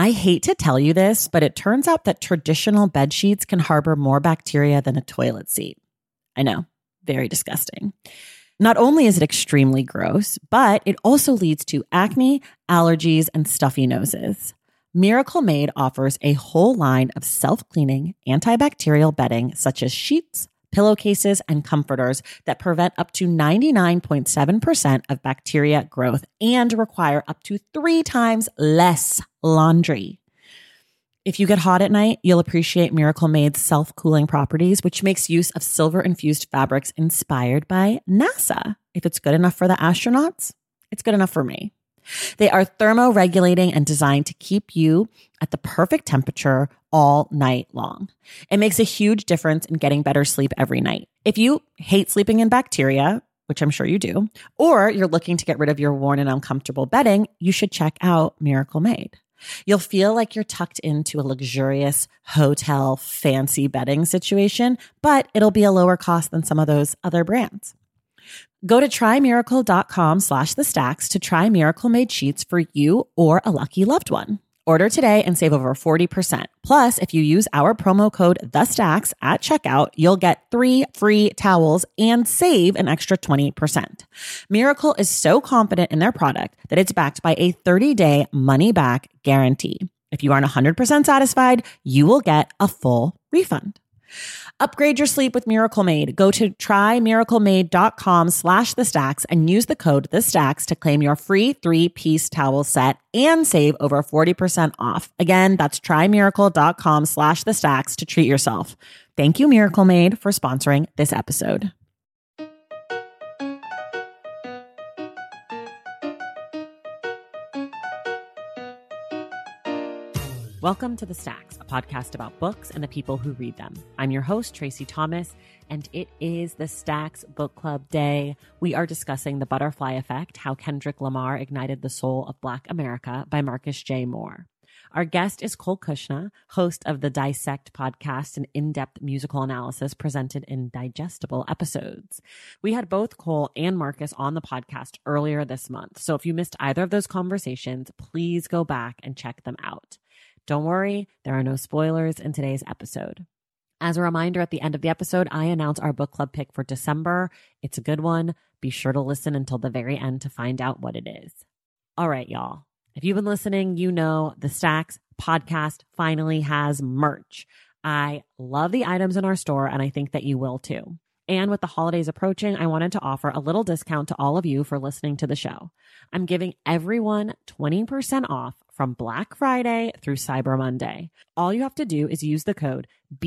I hate to tell you this, but it turns out that traditional bed sheets can harbor more bacteria than a toilet seat. I know, very disgusting. Not only is it extremely gross, but it also leads to acne, allergies, and stuffy noses. Miracle Made offers a whole line of self-cleaning, antibacterial bedding such as sheets, pillowcases, and comforters that prevent up to 99.7% of bacteria growth and require up to 3 times less laundry. If you get hot at night, you'll appreciate Miracle Made's self-cooling properties, which makes use of silver-infused fabrics inspired by NASA. If it's good enough for the astronauts, it's good enough for me. They are thermoregulating and designed to keep you at the perfect temperature all night long. It makes a huge difference in getting better sleep every night. If you hate sleeping in bacteria, which I'm sure you do, or you're looking to get rid of your worn and uncomfortable bedding, you should check out Miracle Made. You'll feel like you're tucked into a luxurious hotel fancy bedding situation, but it'll be a lower cost than some of those other brands. Go to trymiracle.com/thestacks to try Miracle Made sheets for you or a lucky loved one. Order today and save over 40%. Plus, if you use our promo code THESTACKS at checkout, you'll get 3 free towels and save an extra 20%. Miracle is so confident in their product that it's backed by a 30-day money-back guarantee. If you aren't 100% satisfied, you will get a full refund. Upgrade your sleep with Miracle Made. Go to trymiraclemade.com/thestacks and use the code THESTACKS to claim your free 3-piece towel set and save over 40% off. Again, that's trymiracle.com/thestacks to treat yourself. Thank you, Miracle Made, for sponsoring this episode. Welcome to The Stacks, a podcast about books and the people who read them. I'm your host, Tracy Thomas, and it is the Stacks Book Club Day. We are discussing The Butterfly Effect, How Kendrick Lamar Ignited the Soul of Black America by Marcus J. Moore. Our guest is Cole Cuchna, host of the Dissect podcast, an in-depth musical analysis presented in digestible episodes. We had both Cole and Marcus on the podcast earlier this month, so if you missed either of those conversations, please go back and check them out. Don't worry, there are no spoilers in today's episode. As a reminder, at the end of the episode, I announce our book club pick for December. It's a good one. Be sure to listen until the very end to find out what it is. All right, y'all. If you've been listening, you know the Stacks podcast finally has merch. I love the items in our store, and I think that you will too. And with the holidays approaching, I wanted to offer a little discount to all of you for listening to the show. I'm giving everyone 20% off from Black Friday through Cyber Monday. All you have to do is use the code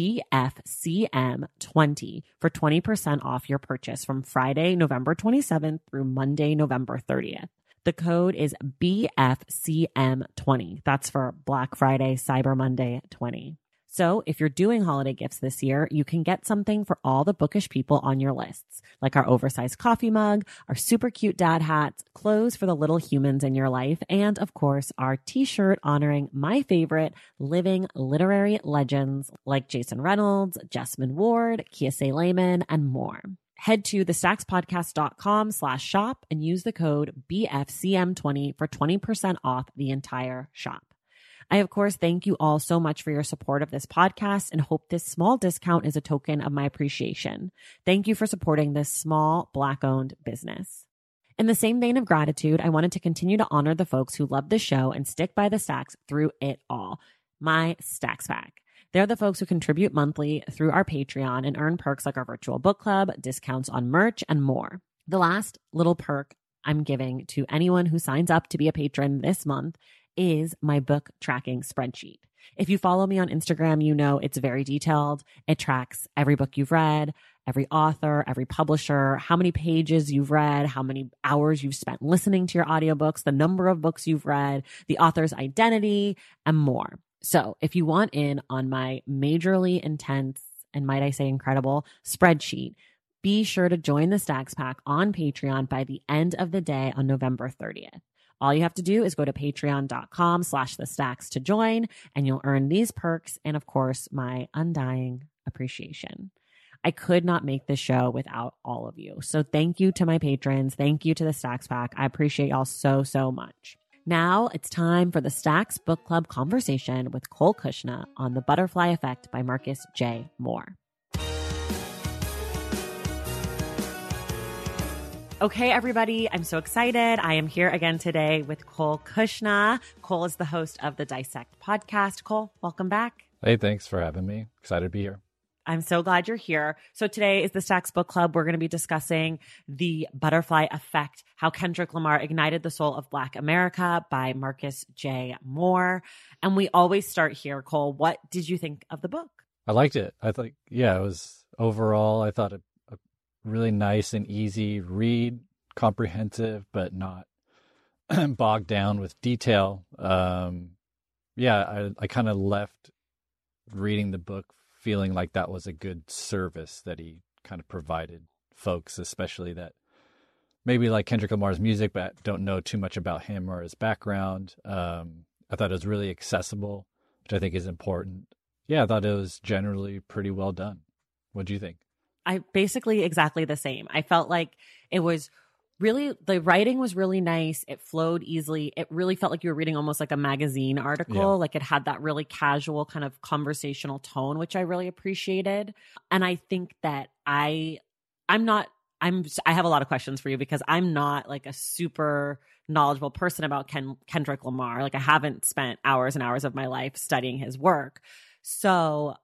BFCM20 for 20% off your purchase from Friday, November 27th through Monday, November 30th. The code is BFCM20. That's for Black Friday, Cyber Monday 20. So if you're doing holiday gifts this year, you can get something for all the bookish people on your lists, like our oversized coffee mug, our super cute dad hats, clothes for the little humans in your life, and of course, our t-shirt honoring my favorite living literary legends like Jason Reynolds, Jessamine Ward, Kiese Layman, and more. Head to thestackspodcast.com/shop and use the code BFCM20 for 20% off the entire shop. I, of course, thank you all so much for your support of this podcast and hope this small discount is a token of my appreciation. Thank you for supporting this small Black-owned business. In the same vein of gratitude, I wanted to continue to honor the folks who love the show and stick by the Stacks through it all. My Stacks Pack. They're the folks who contribute monthly through our Patreon and earn perks like our virtual book club, discounts on merch, and more. The last little perk I'm giving to anyone who signs up to be a patron this month is my book tracking spreadsheet. If you follow me on Instagram, you know it's very detailed. It tracks every book you've read, every author, every publisher, how many pages you've read, how many hours you've spent listening to your audiobooks, the number of books you've read, the author's identity, and more. So if you want in on my majorly intense and might I say incredible spreadsheet, be sure to join the Stacks Pack on Patreon by the end of the day on November 30th. All you have to do is go to patreon.com/thestacks to join, and you'll earn these perks and, of course, my undying appreciation. I could not make this show without all of you. So thank you to my patrons. Thank you to the Stacks Pack. I appreciate y'all so, so much. Now it's time for the Stacks Book Club conversation with Cole Kushna on The Butterfly Effect by Marcus J. Moore. Okay, everybody, I'm so excited. I am here again today with Cole Kushna. Cole is the host of the Dissect podcast. Cole, welcome back. Hey, thanks for having me. Excited to be here. I'm so glad you're here. So today is the Stacks Book Club. We're going to be discussing The Butterfly Effect, How Kendrick Lamar Ignited the Soul of Black America by Marcus J. Moore. And we always start here. Cole, what did you think of the book? I liked it. I thought, it was overall, I thought a really nice and easy read, comprehensive, but not bogged down with detail. I kind of left reading the book feeling like that was a good service that he kind of provided folks, especially that maybe like Kendrick Lamar's music, but don't know too much about him or his background. I thought it was really accessible, which I think is important. Yeah, I thought it was generally pretty well done. What do you think? I basically exactly the same. I felt like it was really, the writing was really nice. It flowed easily. It really felt like you were reading almost like a magazine article. Yeah. Like it had that really casual kind of conversational tone, which I really appreciated. And I think that I have a lot of questions for you because I'm not like a super knowledgeable person about Kendrick Lamar. Like I haven't spent hours and hours of my life studying his work. So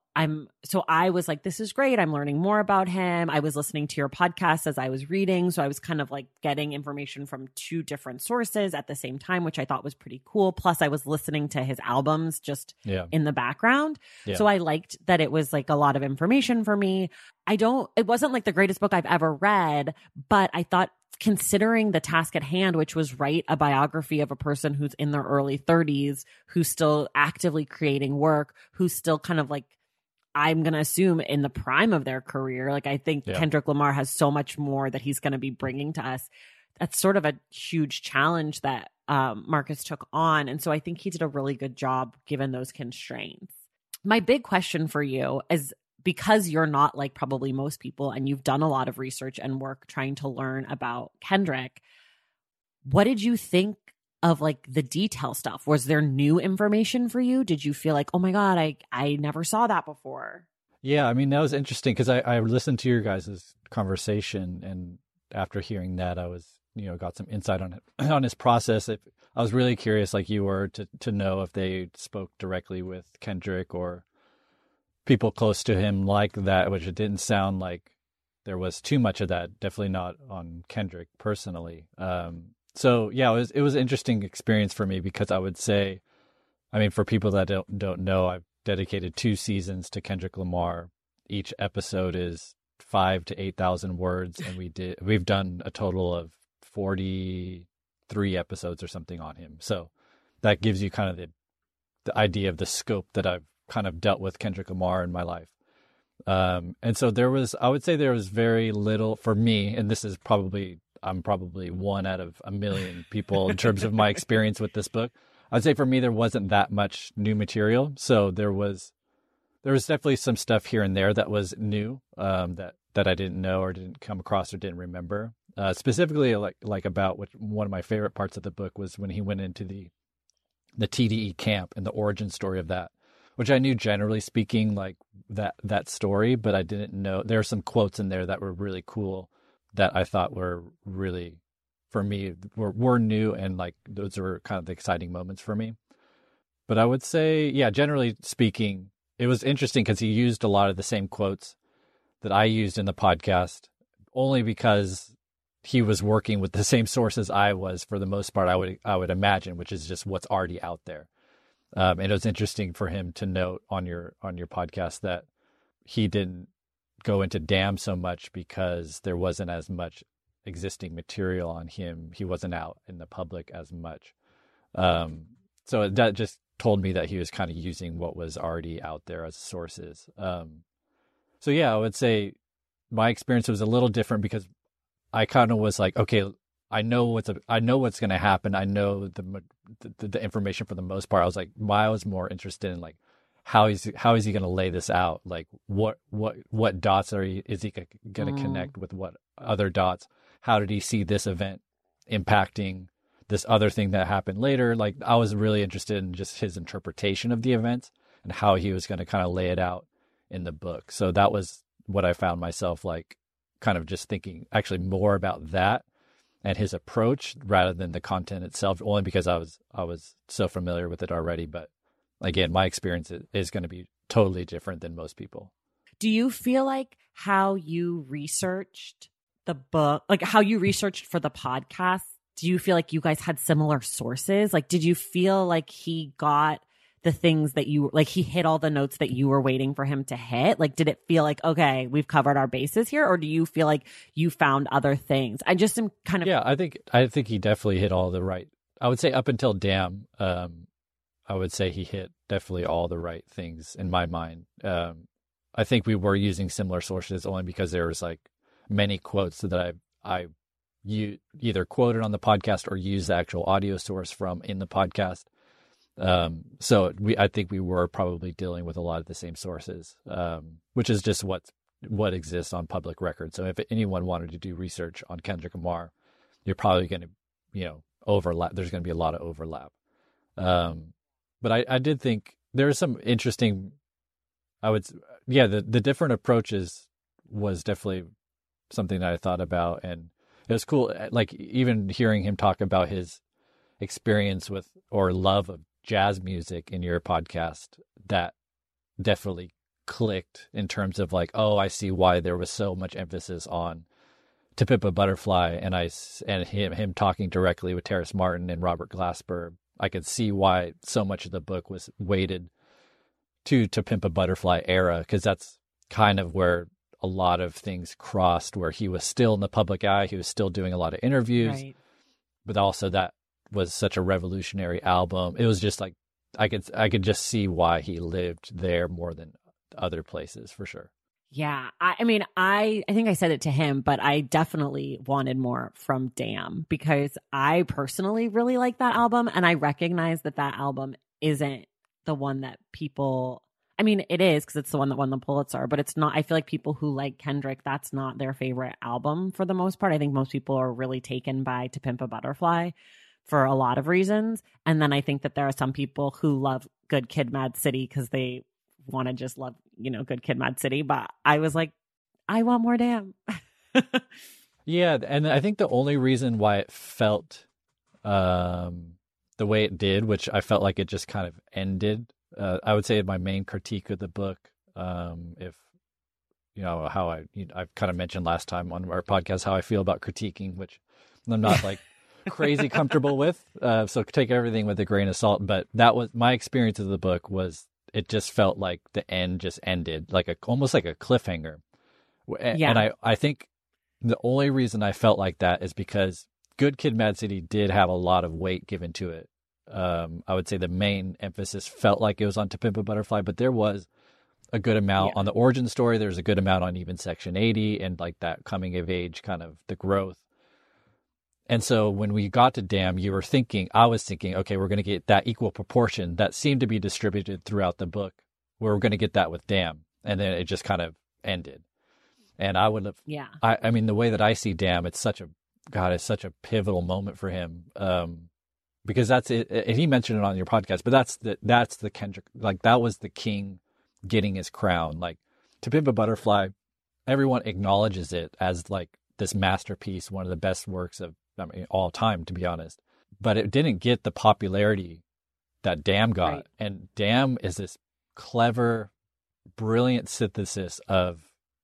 I was like, this is great. I'm learning more about him. I was listening to your podcast as I was reading. So I was kind of like getting information from two different sources at the same time, which I thought was pretty cool. Plus I was listening to his albums just in the background. Yeah. So I liked that it was like a lot of information for me. It wasn't like the greatest book I've ever read, but I thought considering the task at hand, which was write a biography of a person who's in their early 30s, who's still actively creating work, who's still kind of like, I'm going to assume in the prime of their career. Like I think Kendrick Lamar has so much more that he's going to be bringing to us. That's sort of a huge challenge that Marcus took on. And so I think he did a really good job given those constraints. My big question for you is, because you're not like probably most people and you've done a lot of research and work trying to learn about Kendrick, what did you think of like the detail stuff? Was there new information for you? Did you feel like, oh my God, I never saw that before? Yeah, I mean, that was interesting because I listened to your guys' conversation, and after hearing that, I was, got some insight on it, on his process. I was really curious, like you were, to know if they spoke directly with Kendrick or people close to him like that, which it didn't sound like there was too much of that. Definitely not on Kendrick personally. So yeah, it was an interesting experience for me because I would say, I mean, for people that don't know, I've dedicated 2 seasons to Kendrick Lamar. Each episode is 5,000 to 8,000 words, and we've done a total of 43 episodes or something on him. So that gives you kind of the idea of the scope that I've kind of dealt with Kendrick Lamar in my life. And so I would say there was very little for me, and this is I'm probably one out of a million people in terms of my experience with this book. I'd say for me, there wasn't that much new material. So there was definitely some stuff here and there that was new, that I didn't know or didn't come across or didn't remember. Specifically like about one of my favorite parts of the book was when he went into the TDE camp and the origin story of that, which I knew generally speaking, like that story, but I didn't know. There are some quotes in there that were really cool that I thought were really, for me, were new, and like those were kind of the exciting moments for me. But I would say, yeah, generally speaking, it was interesting because he used a lot of the same quotes that I used in the podcast, only because he was working with the same sources I was for the most part, I would imagine, which is just what's already out there. And it was interesting for him to note on your podcast that he didn't go into Damn so much because there wasn't as much existing material on him. He wasn't out in the public as much. So that just told me that he was kind of using what was already out there as sources. So yeah, I would say my experience was a little different because I kind of was like, okay, I know what's going to happen. I know the information for the most part. I was like, I was more interested in like, how is he going to lay this out? Like what dots is he going to connect with what other dots? How did he see this event impacting this other thing that happened later. Like, I was really interested in just his interpretation of the events and how he was going to kind of lay it out in the book. So that was what I found myself like kind of just thinking actually more about that and his approach rather than the content itself, only because I was so familiar with it already. But again, my experience is going to be totally different than most people. Do you feel like how you researched the book, like how you researched for the podcast, do you feel like you guys had similar sources? Like, did you feel like he got the things that you, like he hit all the notes that you were waiting for him to hit? Like, did it feel like, okay, we've covered our bases here? Or do you feel like you found other things? I just am kind of. Yeah, I think he definitely hit all the right. I would say up until Damn, I would say he hit definitely all the right things in my mind. I think we were using similar sources only because there was like many quotes that you either quoted on the podcast or used the actual audio source from in the podcast. So I think we were probably dealing with a lot of the same sources, which is just what exists on public record. So if anyone wanted to do research on Kendrick Lamar, you're probably going to, overlap. There's going to be a lot of overlap. But I did think there's some interesting, the different approaches was definitely something that I thought about, and it was cool. Like even hearing him talk about his experience with or love of jazz music in your podcast, that definitely clicked in terms of like, oh, I see why there was so much emphasis on To Pimp a Butterfly, and him talking directly with Terrace Martin and Robert Glasper. I could see why so much of the book was weighted to Pimp a Butterfly era, because that's kind of where a lot of things crossed, where he was still in the public eye, he was still doing a lot of interviews, right. But also that was such a revolutionary album. It was just like I could just see why he lived there more than other places, for sure. Yeah. I mean, I think I said it to him, but I definitely wanted more from Damn, because I personally really like that album. And I recognize that album isn't the one that people, I mean, it is because it's the one that won the Pulitzer, but it's not. I feel like people who like Kendrick, that's not their favorite album for the most part. I think most people are really taken by To Pimp a Butterfly for a lot of reasons. And then I think that there are some people who love Good Kid, Mad City because they want to just love, Good Kid, Mad City. But I was like, I want more Damn. Yeah. And I think the only reason why it felt the way it did, which I felt like it just kind of ended, I would say my main critique of the book, if, how I've kind of mentioned last time on our podcast, how I feel about critiquing, which I'm not like crazy comfortable with. So take everything with a grain of salt. But that was my experience of the book. Was it just felt like the end just ended, like almost like a cliffhanger. Yeah. And I think the only reason I felt like that is because Good Kid, Mad City did have a lot of weight given to it. I would say the main emphasis felt like it was on To Pimp a Butterfly, but there was a good amount on the origin story. There's a good amount on even Section 80 and like that coming of age, kind of the growth. And so when we got to Damn, I was thinking, okay, we're going to get that equal proportion that seemed to be distributed throughout the book. We're going to get that with Damn. And then it just kind of ended. And I would have, I mean, the way that I see Damn, it's such a pivotal moment for him. Because that's it. And he mentioned it on your podcast, but that's the Kendrick, like that was the king getting his crown. Like To Pimp a Butterfly, everyone acknowledges it as like this masterpiece, one of the best works of all time, to be honest. But it didn't get the popularity that Damn got. Right. And Damn is this clever, brilliant synthesis of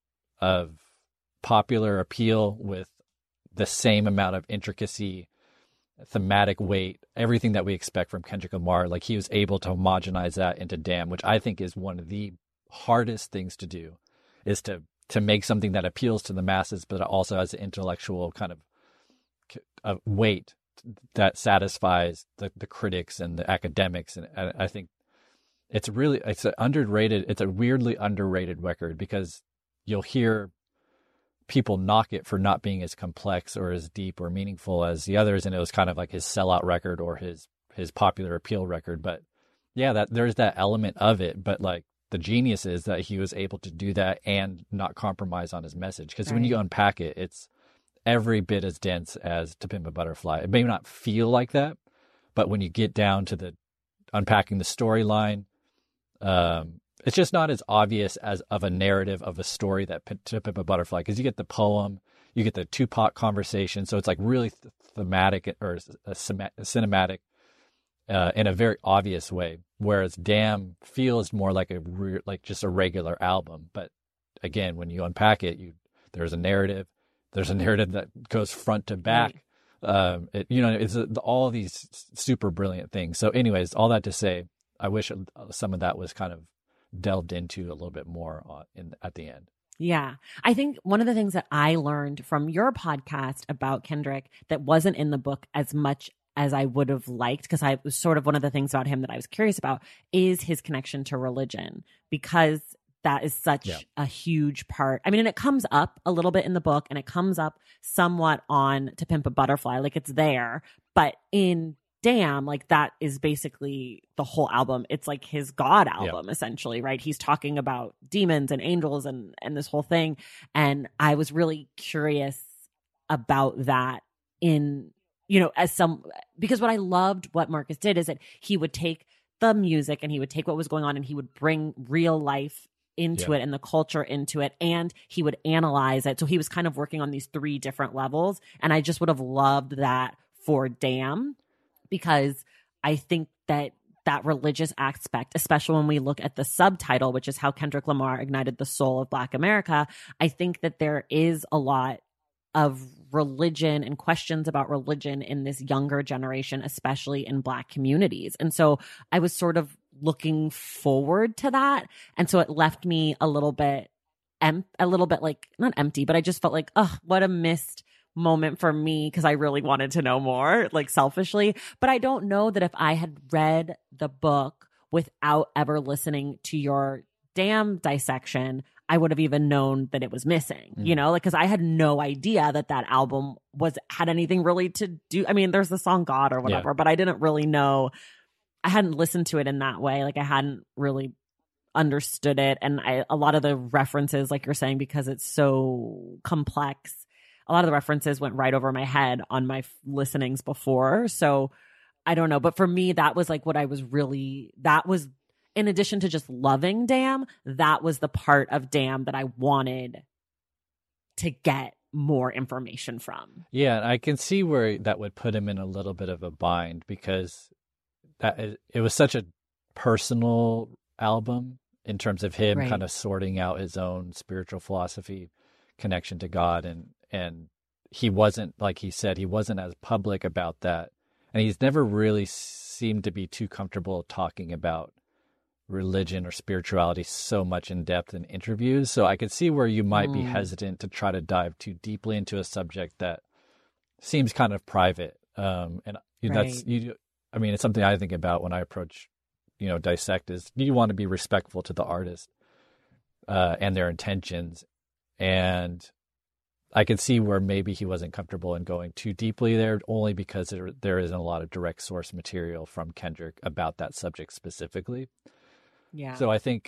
popular appeal with the same amount of intricacy, thematic weight, everything that we expect from Kendrick Lamar. Like he was able to homogenize that into Damn, which I think is one of the hardest things to do, is to make something that appeals to the masses, but also has an intellectual kind of weight that satisfies the critics and the academics. And I think it's a weirdly underrated record, because you'll hear people knock it for not being as complex or as deep or meaningful as the others. And it was kind of like his sellout record or his popular appeal record. But yeah, that there's that element of it. But like the genius is that he was able to do that and not compromise on his message. Because when you unpack it, every bit as dense as To Pimp a Butterfly. It may not feel like that, but when you get down to the unpacking the storyline, it's just not as obvious as of a narrative of a story that To Pimp a Butterfly, because you get the poem, you get the Tupac conversation, so it's like really thematic or cinematic in a very obvious way. Whereas Damn feels more like just a regular album. But again, when you unpack it, there's a narrative. There's a narrative that goes front to back. Right. It's all these super brilliant things. So, anyways, all that to say, I wish some of that was kind of delved into a little bit more at the end. Yeah. I think one of the things that I learned from your podcast about Kendrick that wasn't in the book as much as I would have liked, because I was sort of one of the things about him that I was curious about, is his connection to religion, because that is such a huge part. I mean, and it comes up a little bit in the book, and it comes up somewhat on To Pimp a Butterfly, like it's there, but in Damn, like that is basically the whole album. It's like his God album, essentially, right? He's talking about demons and angels and this whole thing. And I was really curious about that because what I loved what Marcus did is that he would take the music and he would take what was going on and he would bring real life into it and the culture into it, and he would analyze it. So he was kind of working on these 3 different levels. And I just would have loved that for Damn, because I think that religious aspect, especially when we look at the subtitle, which is How Kendrick Lamar Ignited the Soul of Black America, I think that there is a lot of religion and questions about religion in this younger generation, especially in Black communities. And so I was sort of looking forward to that. And so it left me a little bit like, not empty, but I just felt like, oh, what a missed moment for me, because I really wanted to know more, like selfishly. But I don't know that if I had read the book without ever listening to your Damn dissection, I would have even known that it was missing, because I had no idea that album had anything really to do. I mean, there's the song God or whatever, but I didn't really know. I hadn't listened to it in that way. Like I hadn't really understood it. And a lot of the references, like you're saying, because it's so complex, a lot of the references went right over my head on my listenings before. So I don't know. But for me, that was like that was, in addition to just loving Damn, that was the part of Damn that I wanted to get more information from. Yeah, I can see where that would put him in a little bit of a bind, because it was such a personal album in terms of him kind of sorting out his own spiritual philosophy, connection to God, and he wasn't, like he said, he wasn't as public about that, and he's never really seemed to be too comfortable talking about religion or spirituality so much in depth in interviews. So I could see where you might be hesitant to try to dive too deeply into a subject that seems kind of private. And I mean, it's something I think about when I approach, dissect, is you want to be respectful to the artist and their intentions. And I could see where maybe he wasn't comfortable in going too deeply there, only because there isn't a lot of direct source material from Kendrick about that subject specifically. Yeah. So I think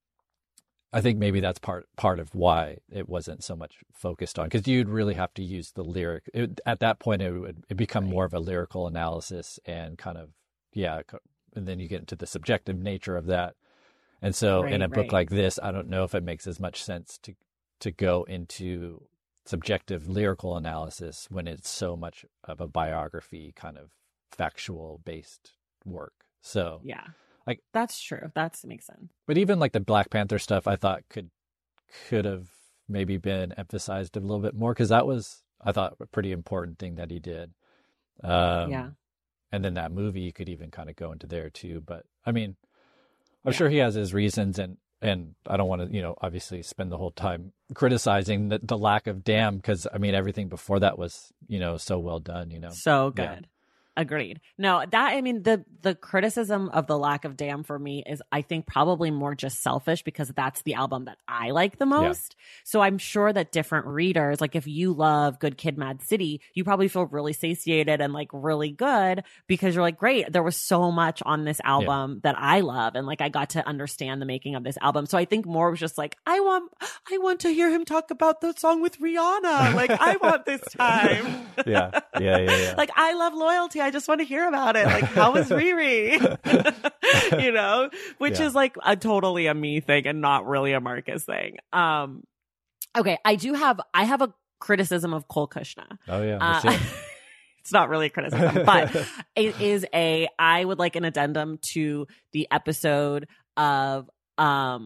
maybe that's part of why it wasn't so much focused on, because you'd really have to use the lyric. At that point, it would become more of a lyrical analysis and kind of, and then you get into the subjective nature of that. And so in a book like this, I don't know if it makes as much sense to go into subjective lyrical analysis when it's so much of a biography, kind of factual based work. So yeah. Like that's true. That makes sense. But even like the Black Panther stuff, I thought could have maybe been emphasized a little bit more, because that was, I thought, a pretty important thing that he did. And then that movie, you could even kind of go into there too. But I mean, I'm sure he has his reasons, and I don't want to, obviously spend the whole time criticizing the lack of Damn, because I mean, everything before that was, so well done, So good. Agreed. No, that, I mean, the criticism of the lack of Damn for me is, I think, probably more just selfish because that's the album that I like the most. So I'm sure that different readers, like if you love Good Kid, Mad City, you probably feel really satiated and like really good because you're like, great, there was so much on this album that I love, and like I got to understand the making of this album. So I think more was just like, I want to hear him talk about the song with Rihanna. Like I want this time. Yeah. Like I love Loyalty. I just want to hear about it. Like, how was Riri? You know, which is like totally a me thing and not really a Marcus thing. Okay, I have a criticism of Cole Kushner. Oh yeah. It's not really a criticism, but it is I would like an addendum to the episode of All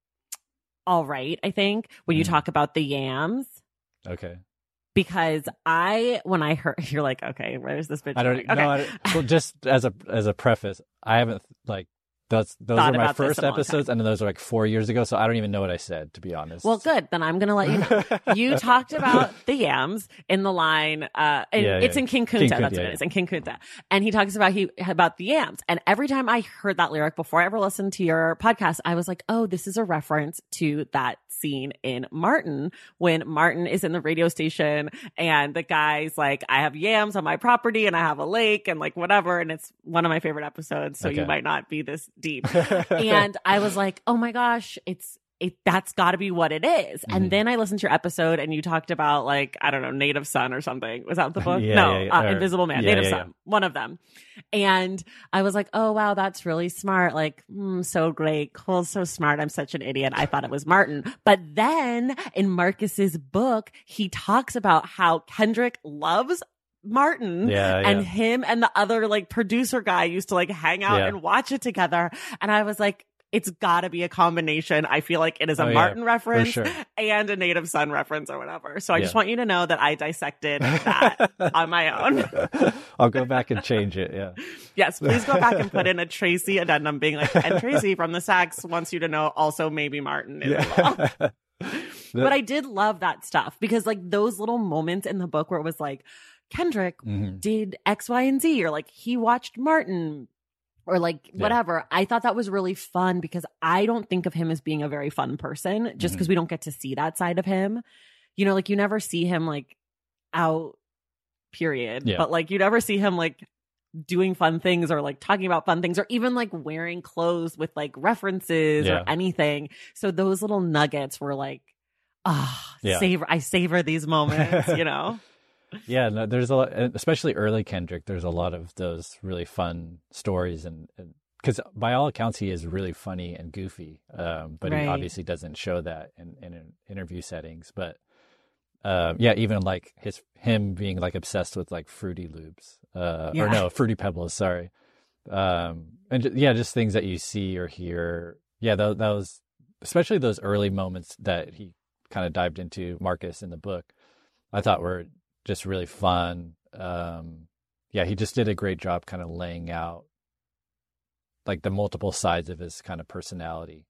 Right, I think, when you talk about the yams. Okay. Because when I heard, you're like, okay, where's this bitch? I don't going? know. Well, just as a preface, I haven't like those were my first episodes, and then those are like 4 years ago, so I don't even know what I said, to be honest. Well, good. Then I'm gonna let you know. You talked about the yams in the line, it's in King Kunta. That's what it is, in King Kunta. And he talks about the yams. And every time I heard that lyric before I ever listened to your podcast, I was like, oh, this is a reference to that scene in Martin when Martin is in the radio station and the guy's like, I have yams on my property and I have a lake and like whatever. And it's one of my favorite episodes. So you might not be this deep. And I was like, oh my gosh, that's got to be what it is. Mm-hmm. And then I listened to your episode and you talked about like, I don't know, Native Son or something. Was that the book? Invisible Man, Native Son, one of them. And I was like, oh wow, that's really smart. Like, so great. Cole's so smart. I'm such an idiot. I thought it was Martin. But then in Marcus's book, he talks about how Kendrick loves Martin and him and the other like producer guy used to like hang out and watch it together. And I was like, it's gotta be a combination. I feel like it is a Martin reference and a Native Son reference or whatever. So I just want you to know that I dissected that on my own. I'll go back and change it. Yeah. Yes, please go back and put in a Tracy addendum being like, and Tracy from the Sax wants you to know also maybe Martin as well. But I did love that stuff because like those little moments in the book where it was like, Kendrick did X, Y, and Z, or like he watched Martin, or like whatever. I thought that was really fun because I don't think of him as being a very fun person just because we don't get to see that side of him. You know, like you never see him like out, period. Yeah. But like you never see him like doing fun things or like talking about fun things or even like wearing clothes with like references or anything. So those little nuggets were like, I savor these moments, you know? Yeah, no, there's a lot, especially early Kendrick. There's a lot of those really fun stories, and because by all accounts he is really funny and goofy, but he obviously doesn't show that in interview settings. But even like him being like obsessed with like Fruity Loops, or no, Fruity Pebbles, sorry, and just things that you see or hear. Yeah, that was especially those early moments that he kind of dived into Marcus in the book. I thought were just really fun. He just did a great job kind of laying out like the multiple sides of his kind of personality.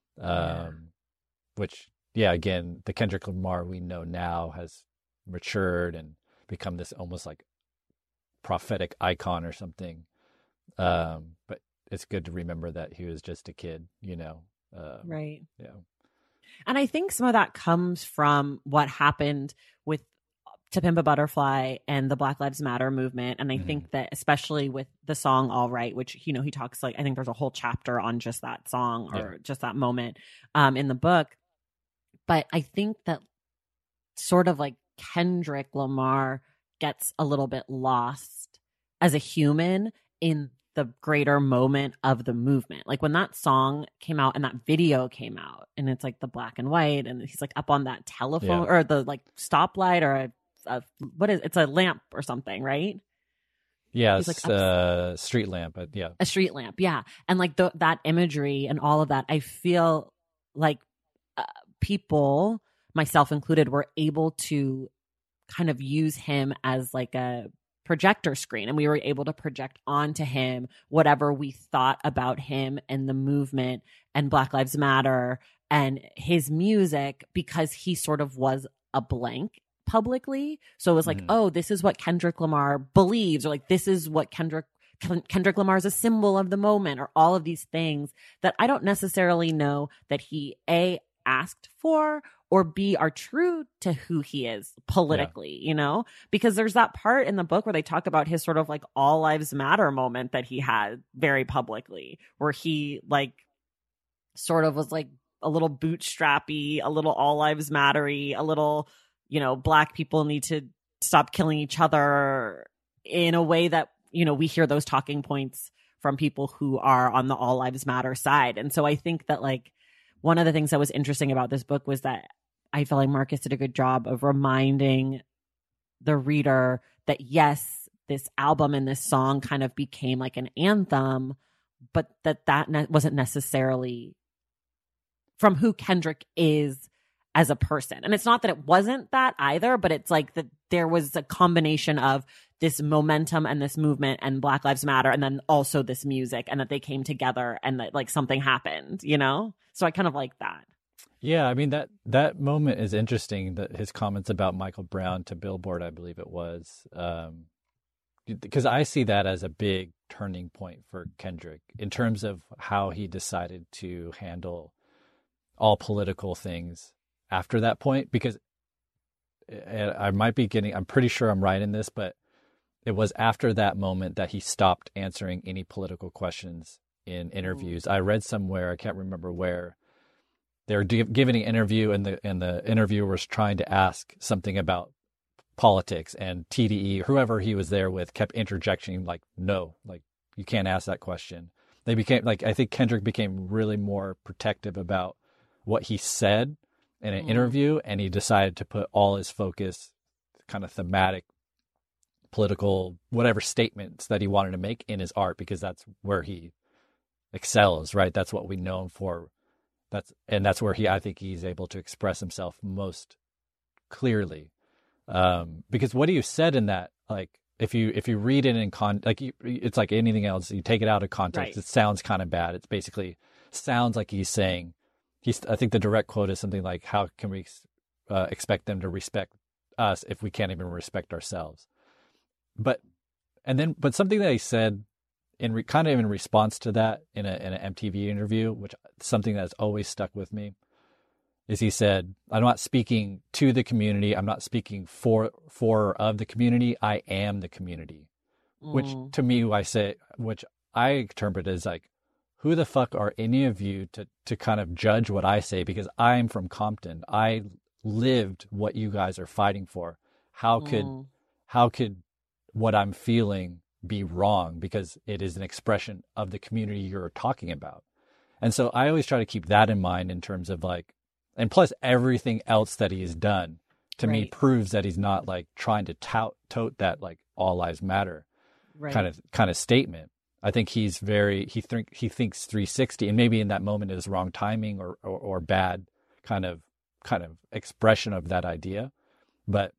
Which, again, the Kendrick Lamar we know now has matured and become this almost like prophetic icon or something. But it's good to remember that he was just a kid, you know? Right. Yeah. And I think some of that comes from what happened with To Pimp a Butterfly and the Black Lives Matter movement. And I think that especially with the song All Right, which, you know, he talks like, I think there's a whole chapter on just that song or just that moment in the book. But I think that sort of like Kendrick Lamar gets a little bit lost as a human in the greater moment of the movement. Like when that song came out and that video came out and it's like the black and white and he's like up on that telephone or the like stoplight or it's a lamp or something, right? Yeah, it's like a street lamp, but a street lamp, and like that imagery and all of that, I feel like people, myself included, were able to kind of use him as like a projector screen, and we were able to project onto him whatever we thought about him and the movement and Black Lives Matter and his music, because he sort of was a blank publicly. So it was like, oh, this is what Kendrick Lamar believes, or like, this is what Kendrick Lamar is a symbol of the moment, or all of these things that I don't necessarily know that he A, asked for, or B, are true to who he is politically, you know, because there's that part in the book where they talk about his sort of like all lives matter moment that he had very publicly, where he like sort of was like a little bootstrappy, a little all lives mattery, a little, you know, Black people need to stop killing each other, in a way that, you know, we hear those talking points from people who are on the all lives matter side. And so I think that like one of the things that was interesting about this book was that I feel like Marcus did a good job of reminding the reader that yes, this album and this song kind of became like an anthem, but that wasn't necessarily from who Kendrick is as a person. And it's not that it wasn't that either, but it's like that there was a combination of this momentum and this movement and Black Lives Matter, and then also this music, and that they came together and that like something happened, you know? So I kind of like that. Yeah, I mean, that moment is interesting, that his comments about Michael Brown to Billboard, I believe it was, because I see that as a big turning point for Kendrick in terms of how he decided to handle all political things after that point. Because I'm pretty sure I'm right in this, but it was after that moment that he stopped answering any political questions in interviews. I read somewhere, I can't remember where, they were giving an interview, and the interviewer was trying to ask something about politics, and TDE, whoever he was there with, kept interjecting like, no, like you can't ask that question. They became like, I think Kendrick became really more protective about what he said in an interview, and he decided to put all his focus, kind of thematic, political, whatever statements that he wanted to make in his art, because that's where he excels, right? That's what we know him for. That's where I think he's able to express himself most clearly. Because what you said in that, like, if you read it in it's like anything else. You take it out of context, right. It sounds kind of bad. It's basically sounds like he's saying, I think the direct quote is something like, "How can we expect them to respect us if we can't even respect ourselves?" But something that he said kind of in response to that in an MTV interview, which something that's always stuck with me, is he said, "I'm not speaking to the community. I'm not speaking for or of the community. I am the community." Which to me, which I interpret as like, who the fuck are any of you to kind of judge what I say? Because I'm from Compton. I lived what you guys are fighting for. How could what I'm feeling be wrong? Because it is an expression of the community you're talking about. And so I always try to keep that in mind in terms of like, and plus everything else that he's done to me proves that he's not like trying to tote that like all lives matter kind of statement. I think he thinks 360, and maybe in that moment is wrong timing or bad kind of expression of that idea. But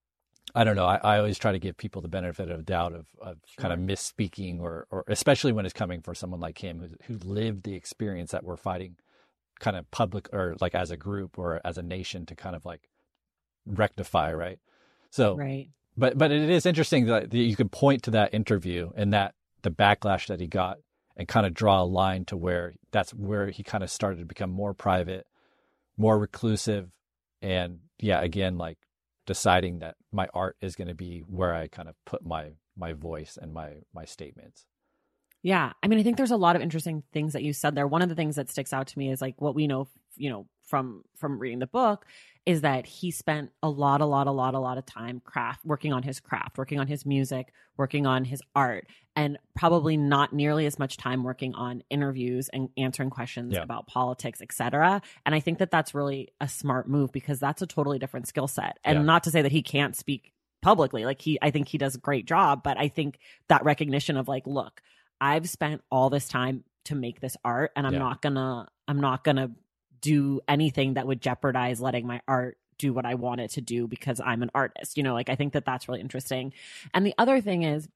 I don't know. I always try to give people the benefit of the doubt of kind of misspeaking, or especially when it's coming from someone like him who lived the experience that we're fighting kind of public, or like as a group or as a nation, to kind of like rectify. Right. So, but it is interesting that you can point to that interview and that the backlash that he got, and kind of draw a line to where that's where he kind of started to become more private, more reclusive. And again, like deciding that my art is going to be where I kind of put my voice and my statements. Yeah. I mean, I think there's a lot of interesting things that you said there. One of the things that sticks out to me is like what we know, from reading the book, is that he spent a lot of time working on his craft, working on his music, working on his art, and probably not nearly as much time working on interviews and answering questions about politics, etc. And I think that that's really a smart move, because that's a totally different skill set. And not to say that he can't speak publicly, like I think he does a great job, but I think that recognition of like, look, I've spent all this time to make this art, and I'm not gonna do anything that would jeopardize letting my art do what I want it to do, because I'm an artist, like I think that that's really interesting. And the other thing is,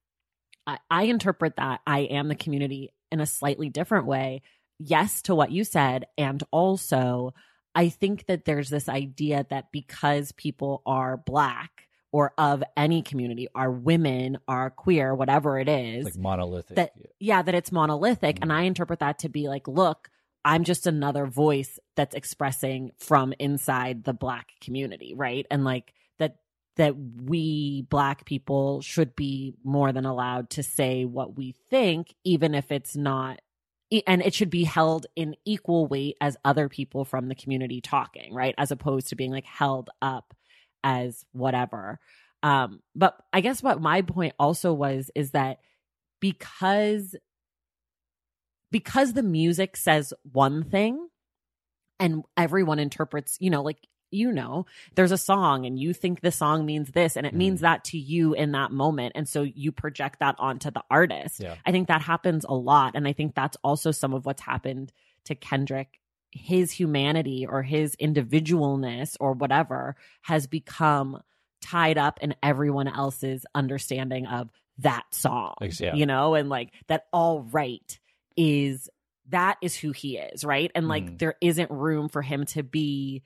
I interpret that I am the community in a slightly different way. Yes, to what you said. And also, I think that there's this idea that because people are Black or of any community, are women, are queer, whatever it is, like monolithic. that it's monolithic. And I interpret that to be like, look, I'm just another voice that's expressing from inside the Black community, right? And like that we Black people should be more than allowed to say what we think, even if it's not, and it should be held in equal weight as other people from the community talking, right? As opposed to being like held up as whatever. But I guess what my point also is that because the music says one thing and everyone interprets, there's a song and you think the song means this and it means that to you in that moment. And so you project that onto the artist. Yeah. I think that happens a lot. And I think that's also some of what's happened to Kendrick. His humanity or his individualness or whatever has become tied up in everyone else's understanding of that song, and like that all right that is who he is, right? And like there isn't room for him to be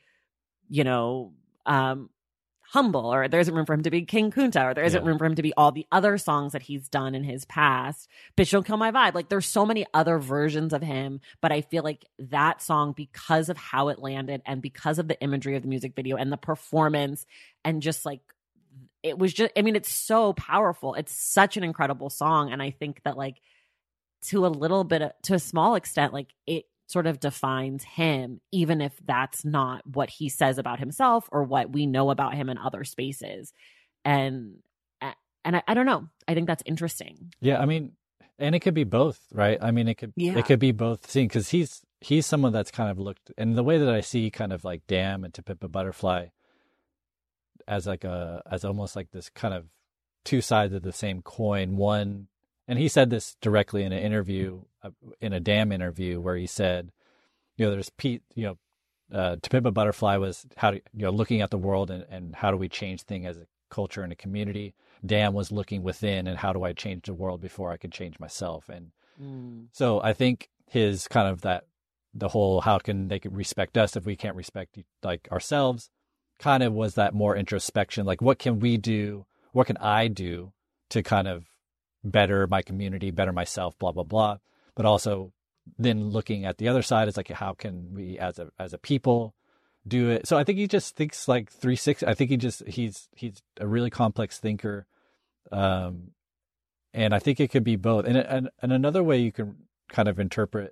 humble, or there isn't room for him to be King Kunta, or there isn't room for him to be all the other songs that he's done in his past. Bitch Don't Kill My Vibe. Like there's so many other versions of him, but I feel like that song, because of how it landed and because of the imagery of the music video and the performance and just like, it was just, I mean, it's so powerful. It's such an incredible song. And I think that like to a small extent, like it sort of defines him, even if that's not what he says about himself or what we know about him in other spaces. And I don't know. I think that's interesting. Yeah, I mean, and it could be both, right? I mean, it could be both things, because he's someone that's kind of looked, and the way that I see kind of like Damn and To Pimp a Butterfly as almost like this kind of two sides of the same coin. One, and he said this directly in an interview, in a Damn interview, where he said, there's Pete, To Pimp a Butterfly was how to, looking at the world and how do we change things as a culture and a community. Damn was looking within and how do I change the world before I could change myself. And so I think his kind of the whole, how can they respect us if we can't respect like ourselves, kind of was that more introspection. Like, what can we do? What can I do to kind of better my community, better myself, blah, blah, blah. But also then looking at the other side is like, how can we as a people do it? So I think he just thinks like 360. I think he's a really complex thinker. And I think it could be both. And another way you can kind of interpret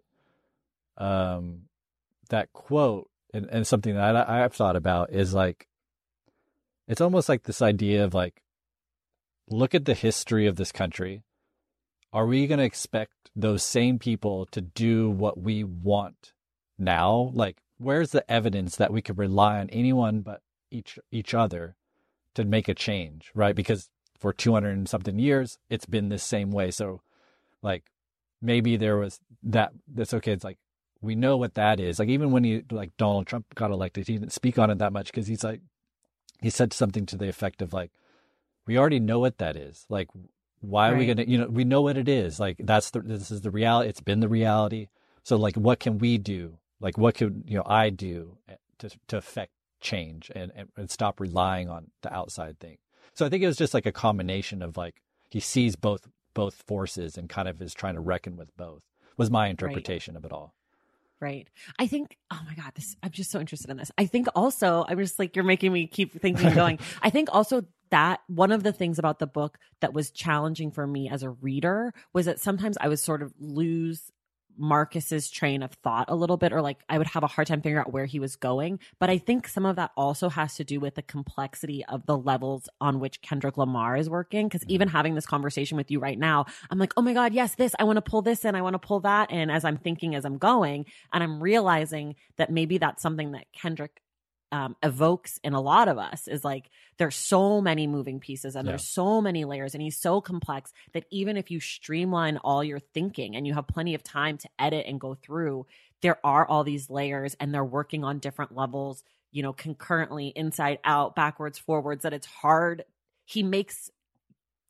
that quote and something that I've thought about is like, it's almost like this idea of like, look at the history of this country. Are we going to expect those same people to do what we want now? Like, where's the evidence that we could rely on anyone but each other to make a change, right? Because for 200 and something years, it's been this same way. So like, maybe there was that's okay. It's like, we know what that is. Like, even when Donald Trump got elected, he didn't speak on it that much because he said something to the effect of like, we already know what that is. Like, why are we going to, we know what it is. Like, this is the reality. It's been the reality. So like, what can we do? Like, what could, I do to affect change and stop relying on the outside thing? So I think it was just like a combination of like, he sees both forces and kind of is trying to reckon with both, was my interpretation of it all. Right. I think, oh my God, I'm just so interested in this. I think also, I'm just like, you're making me keep thinking and going. I think also that one of the things about the book that was challenging for me as a reader was that sometimes I would sort of lose Marcus's train of thought a little bit, or like I would have a hard time figuring out where he was going. But I think some of that also has to do with the complexity of the levels on which Kendrick Lamar is working. Because even having this conversation with you right now, I'm like, oh my God, yes, I want to pull this in, I want to pull that in as I'm thinking, as I'm going. And I'm realizing that maybe that's something that Kendrick evokes in a lot of us, is like, there's so many moving pieces and there's so many layers, and he's so complex that even if you streamline all your thinking and you have plenty of time to edit and go through, there are all these layers and they're working on different levels, concurrently, inside out, backwards, forwards, that it's hard. He makes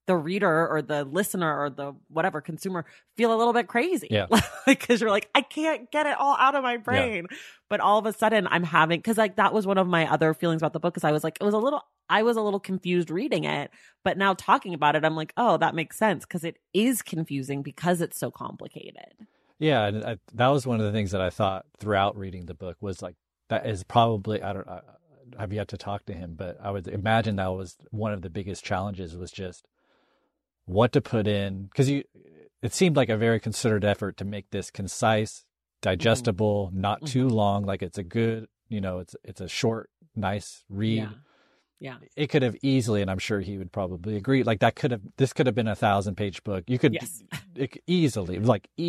the reader or the listener or the whatever consumer feel a little bit crazy. Yeah. Because you're like, I can't get it all out of my brain. Yeah. But all of a sudden I'm having, cause like that was one of my other feelings about the book, cause I was like, I was a little confused reading it, but now talking about it, I'm like, oh, that makes sense. Cause it is confusing because it's so complicated. Yeah. And that was one of the things that I thought throughout reading the book was like, that is probably, I've yet to talk to him, but I would imagine that was one of the biggest challenges was just what to put in. Cause it seemed like a very considered effort to make this concise, digestible, not too long. Like it's a good, it's a short, nice read. Yeah. It could have easily, and I'm sure he would probably agree, like this could have been a 1,000-page book. You could easily,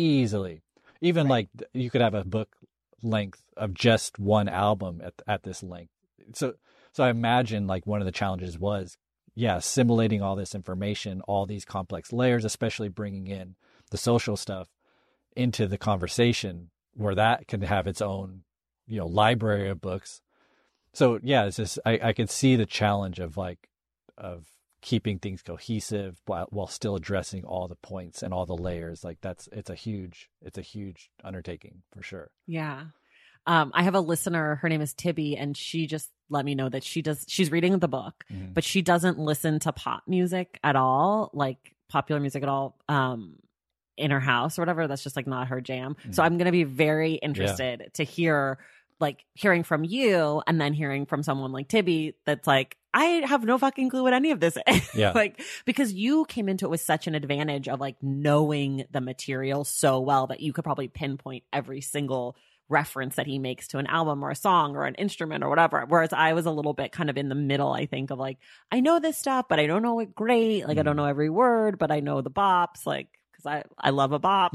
even like you could have a book length of just one album at this length. So I imagine like one of the challenges was, assimilating all this information, all these complex layers, especially bringing in the social stuff into the conversation where that can have its own, library of books. So it's just, I could see the challenge of keeping things cohesive while still addressing all the points and all the layers. Like it's a huge undertaking for sure. Yeah. I have a listener, her name is Tibby, and she just let me know that she's reading the book, but she doesn't listen to pop music at all, like popular music at all, in her house or whatever. That's just like not her jam. So I'm going to be very interested to hearing from you and then hearing from someone like Tibby that's like, I have no fucking clue what any of this is. Yeah. Because you came into it with such an advantage of like knowing the material so well that you could probably pinpoint every single reference that he makes to an album or a song or an instrument or whatever. Whereas I was a little bit kind of in the middle, I think, of like, I know this stuff, but I don't know it great. Like I don't know every word, but I know the bops, like, because I love a bop.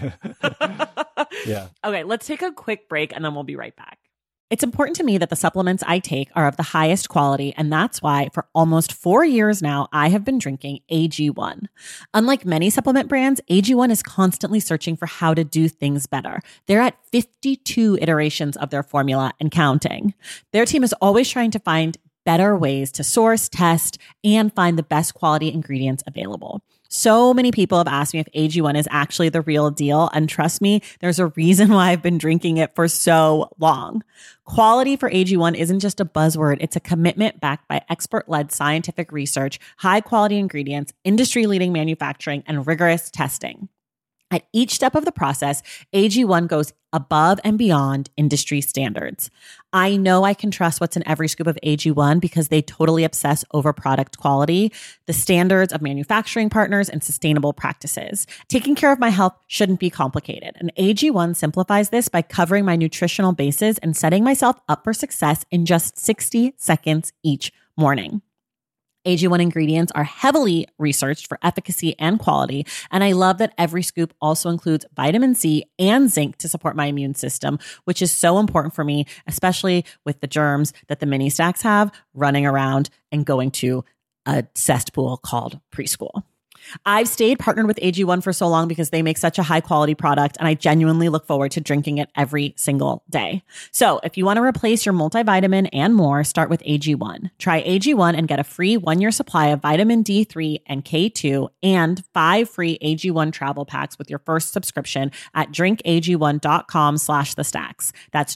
Yeah. Okay, let's take a quick break and then we'll be right back. It's important to me that the supplements I take are of the highest quality, and that's why for almost 4 years now, I have been drinking AG1. Unlike many supplement brands, AG1 is constantly searching for how to do things better. They're at 52 iterations of their formula and counting. Their team is always trying to find better ways to source, test, and find the best quality ingredients available. So many people have asked me if AG1 is actually the real deal. And trust me, there's a reason why I've been drinking it for so long. Quality for AG1 isn't just a buzzword. It's a commitment backed by expert-led scientific research, high-quality ingredients, industry-leading manufacturing, and rigorous testing. At each step of the process, AG1 goes above and beyond industry standards. I know I can trust what's in every scoop of AG1 because they totally obsess over product quality, the standards of manufacturing partners, and sustainable practices. Taking care of my health shouldn't be complicated, and AG1 simplifies this by covering my nutritional bases and setting myself up for success in just 60 seconds each morning. AG1 ingredients are heavily researched for efficacy and quality, and I love that every scoop also includes vitamin C and zinc to support my immune system, which is so important for me, especially with the germs that the mini stacks have running around and going to a cesspool called preschool. I've stayed partnered with AG1 for so long because they make such a high quality product, and I genuinely look forward to drinking it every single day. So if you want to replace your multivitamin and more, start with AG1. Try AG1 and get a free 1-year supply of vitamin D3 and K2 and 5 free AG1 travel packs with your first subscription at drinkag1.com/thestacks. That's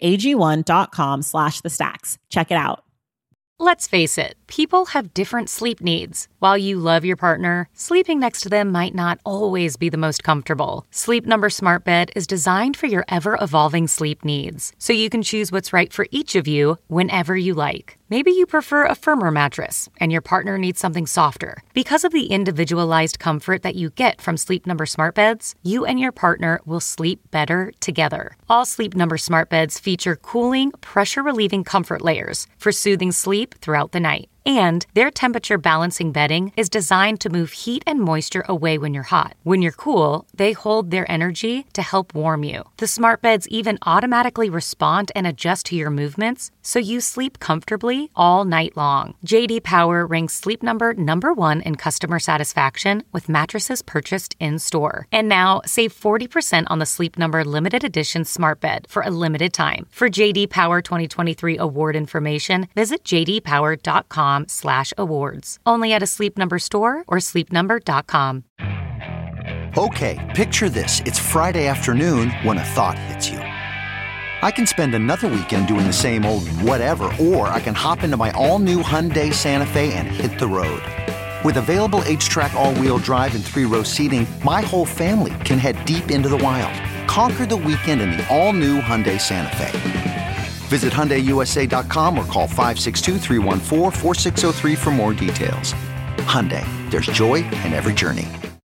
drinkag1.com/thestacks. Check it out. Let's face it, people have different sleep needs. While you love your partner, sleeping next to them might not always be the most comfortable. Sleep Number Smart Bed is designed for your ever-evolving sleep needs, so you can choose what's right for each of you whenever you like. Maybe you prefer a firmer mattress and your partner needs something softer. Because of the individualized comfort that you get from Sleep Number Smart Beds, you and your partner will sleep better together. All Sleep Number Smart Beds feature cooling, pressure-relieving comfort layers for soothing sleep throughout the night. And their temperature balancing bedding is designed to move heat and moisture away when you're hot. When you're cool, they hold their energy to help warm you. The smart beds even automatically respond and adjust to your movements, so you sleep comfortably all night long. J.D. Power ranks Sleep Number #1 in customer satisfaction with mattresses purchased in-store. And now, save 40% on the Sleep Number limited edition smart bed for a limited time. For J.D. Power 2023 award information, visit jdpower.com/smart sleepnumber.com/awards. Only at a Sleep Number store or sleepnumber.com. Okay, picture this. It's Friday afternoon when a thought hits you. I can spend another weekend doing the same old whatever, or I can hop into my all-new Hyundai Santa Fe and hit the road. With available H-Track all-wheel drive and 3-row seating, my whole family can head deep into the wild. Conquer the weekend in the all-new Hyundai Santa Fe. Visit HyundaiUSA.com or call 562-314-4603 for more details. Hyundai, there's joy in every journey.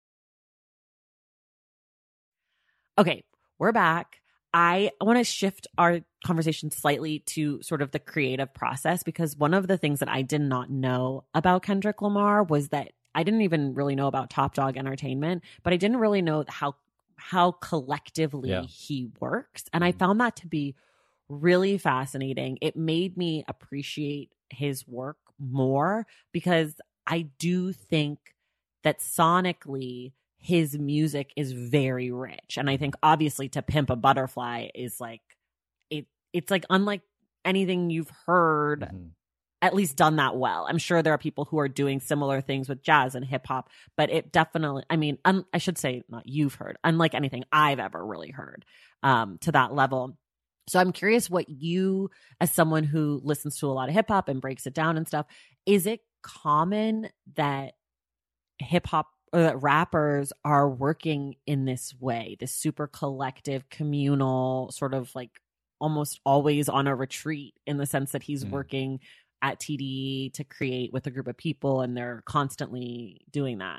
Okay, we're back. I want to shift our conversation slightly to sort of the creative process, because one of the things that I did not know about Kendrick Lamar was that I didn't even really know about Top Dog Entertainment, but I didn't really know how collectively he works. And I found that to be really fascinating. It made me appreciate his work more, because I do think that sonically his music is very rich. And I think obviously To Pimp a Butterfly is like, it's like unlike anything you've heard, at least done that well. I'm sure there are people who are doing similar things with jazz and hip hop, but it definitely, I mean, I should say not you've heard, unlike anything I've ever really heard to that level. So I'm curious what you, as someone who listens to a lot of hip hop and breaks it down and stuff, is it common that hip hop or that rappers are working in this way, this super collective, communal, sort of like almost always on a retreat, in the sense that he's working at TDE to create with a group of people and they're constantly doing that?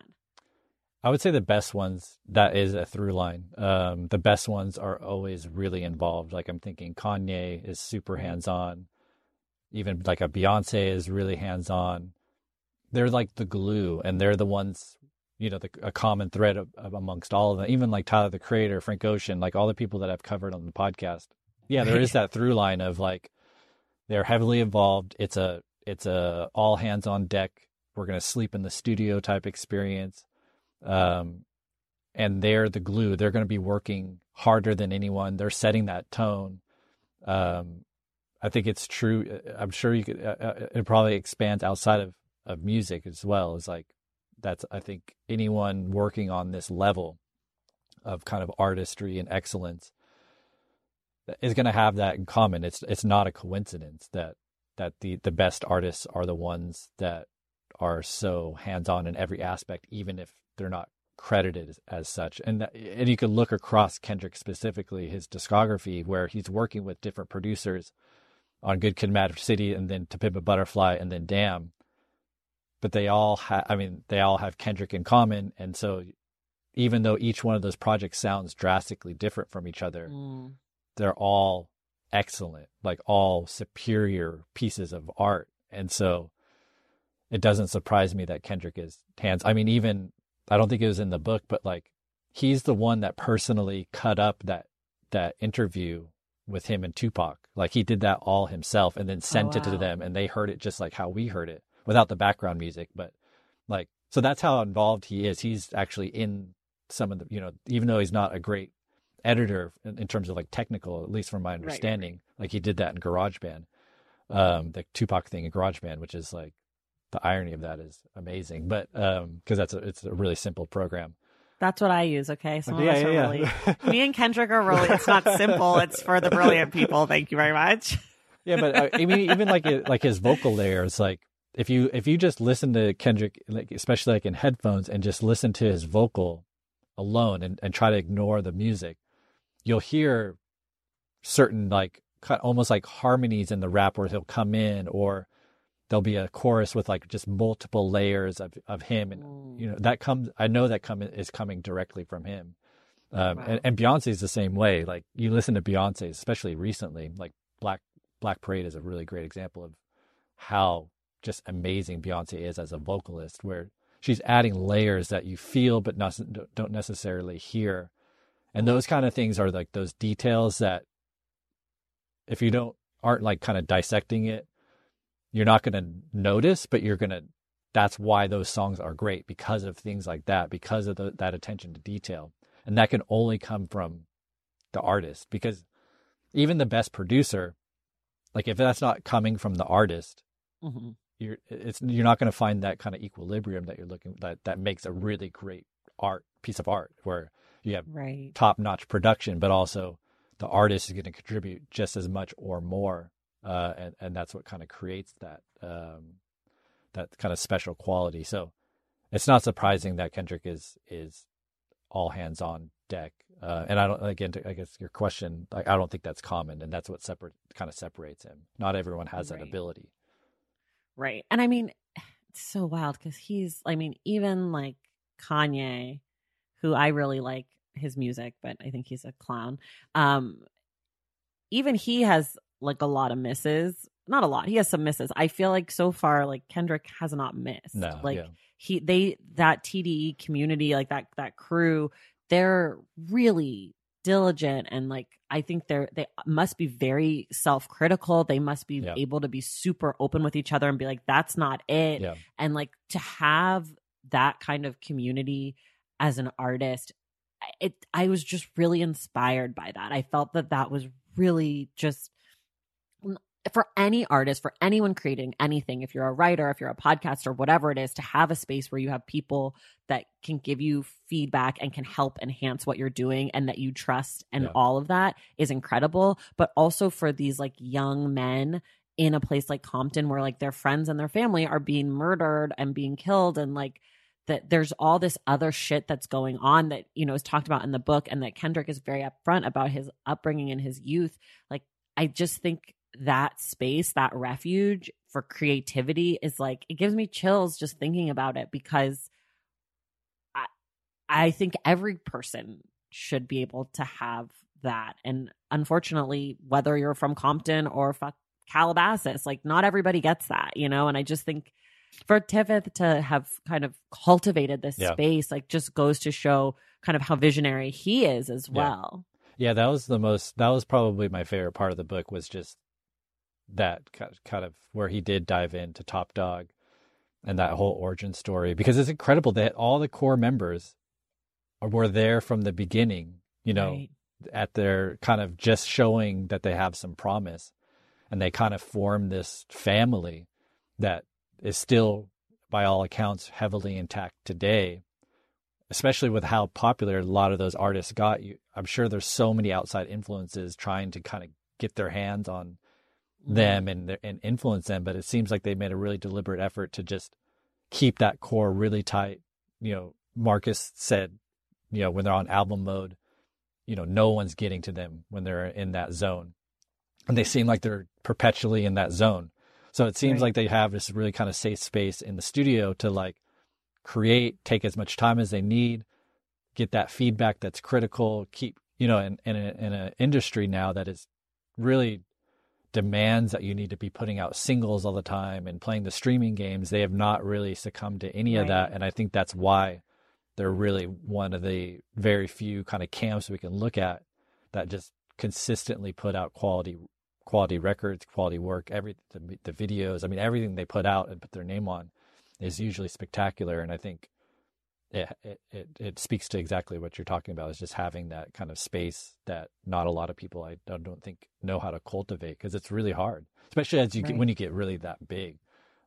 I would say the best ones, that is a through line. The best ones are always really involved. Like I'm thinking Kanye is super hands-on. Even like a Beyonce is really hands-on. They're like the glue, and they're the ones, you know, a common thread amongst all of them. Even like Tyler, the Creator, Frank Ocean, like all the people that I've covered on the podcast. Yeah, there is that through line of like, they're heavily involved. It's a all hands on deck. We're going to sleep in the studio type experience. And they're the glue. They're going to be working harder than anyone. They're setting that tone. I think it's true. I'm sure you could, it probably expands outside of music as well. It's like, that's, I think anyone working on this level of kind of artistry and excellence is going to have that in common. It's not a coincidence that the best artists are the ones that are so hands-on in every aspect, even if they're not credited as such. And you could look across Kendrick specifically, his discography, where he's working with different producers on Good Kid, Mad City, and then To Pimp a Butterfly, and then Damn. But they all have Kendrick in common. And so even though each one of those projects sounds drastically different from each other, they're all excellent, like all superior pieces of art. And so it doesn't surprise me that Kendrick is hands. I mean, even, I don't think it was in the book, but like, he's the one that personally cut up that interview with him and Tupac. Like he did that all himself and then sent it to them, and they heard it just like how we heard it without the background music. But like, so that's how involved he is. He's actually in some of the, you know, even though he's not a great editor in terms of like technical, at least from my understanding, like he did that in GarageBand, the Tupac thing in GarageBand, which is like, the irony of that is amazing, but because it's a really simple program. That's what I use. Okay, so really, me and Kendrick are really. It's not simple. It's for the brilliant people. Thank you very much. Yeah, but I mean, even like his vocal layers, like if you just listen to Kendrick, like especially like in headphones, and just listen to his vocal alone and try to ignore the music, you'll hear certain like almost like harmonies in the rap where he'll come in, or there'll be a chorus with like just multiple layers of him. And, you know, I know that is coming directly from him. And Beyonce's the same way. Like you listen to Beyonce, especially recently, like Black Parade is a really great example of how just amazing Beyonce is as a vocalist, where she's adding layers that you feel, but don't necessarily hear. And those kind of things are like those details that if you aren't like kind of dissecting it, you're not going to notice, but that's why those songs are great, because of things like that, because of that attention to detail. And that can only come from the artist, because even the best producer, like if that's not coming from the artist, you're not going to find that kind of equilibrium that you're looking that makes a really great piece of art where you have top-notch production, but also the artist is going to contribute just as much or more, and that's what kind of creates that kind of special quality. So it's not surprising that Kendrick is all hands on deck. And I guess your question, like, I don't think that's common, and that's what kind of separates him. Not everyone has that ability. Right. And I mean, it's so wild because even like Kanye, who I really like his music, but I think he's a clown. Even he has like a lot of misses. Not a lot. He has some misses. I feel like so far, like Kendrick has not missed. No, like that TDE community, like that crew, they're really diligent, and like I think they must be very self-critical. They must be able to be super open with each other and be like, that's not it. Yeah. And like to have that kind of community as an artist, I was just really inspired by that. I felt that was really just, for any artist, for anyone creating anything, if you're a writer, if you're a podcaster, whatever it is, to have a space where you have people that can give you feedback and can help enhance what you're doing and that you trust, and all of that is incredible. But also for these like young men in a place like Compton where like their friends and their family are being murdered and being killed, and like that there's all this other shit that's going on that, you know, is talked about in the book, and that Kendrick is very upfront about his upbringing and his youth. Like, I just think that space, that refuge for creativity is like, it gives me chills just thinking about it, because I think every person should be able to have that. And unfortunately, whether you're from Compton or Calabasas, like not everybody gets that, you know? And I just think for Tivith to have kind of cultivated this space, like just goes to show kind of how visionary he is as well. Yeah, that was probably my favorite part of the book, was just that kind of where he did dive into Top Dog and that whole origin story, because it's incredible that all the core members were there from the beginning, you know, at their kind of just showing that they have some promise, and they kind of form this family that is still, by all accounts, heavily intact today, especially with how popular a lot of those artists got. I'm sure there's so many outside influences trying to kind of get their hands on them and influence them, but it seems like they made a really deliberate effort to just keep that core really tight. You know, Marcus said, you know, when they're on album mode, you know, no one's getting to them when they're in that zone, and they seem like they're perpetually in that zone. So it seems like they have this really kind of safe space in the studio to like create, take as much time as they need, get that feedback that's critical, keep, you know, in an industry now that is really demands that you need to be putting out singles all the time and playing the streaming games. They have not really succumbed to any of that. And I think that's why they're really one of the very few kind of camps we can look at that just consistently put out quality records, quality work, the videos. I mean, everything they put out and put their name on is usually spectacular. And I think it speaks to exactly what you're talking about, is just having that kind of space that not a lot of people, I don't think, know how to cultivate, because it's really hard, especially as when you get really that big,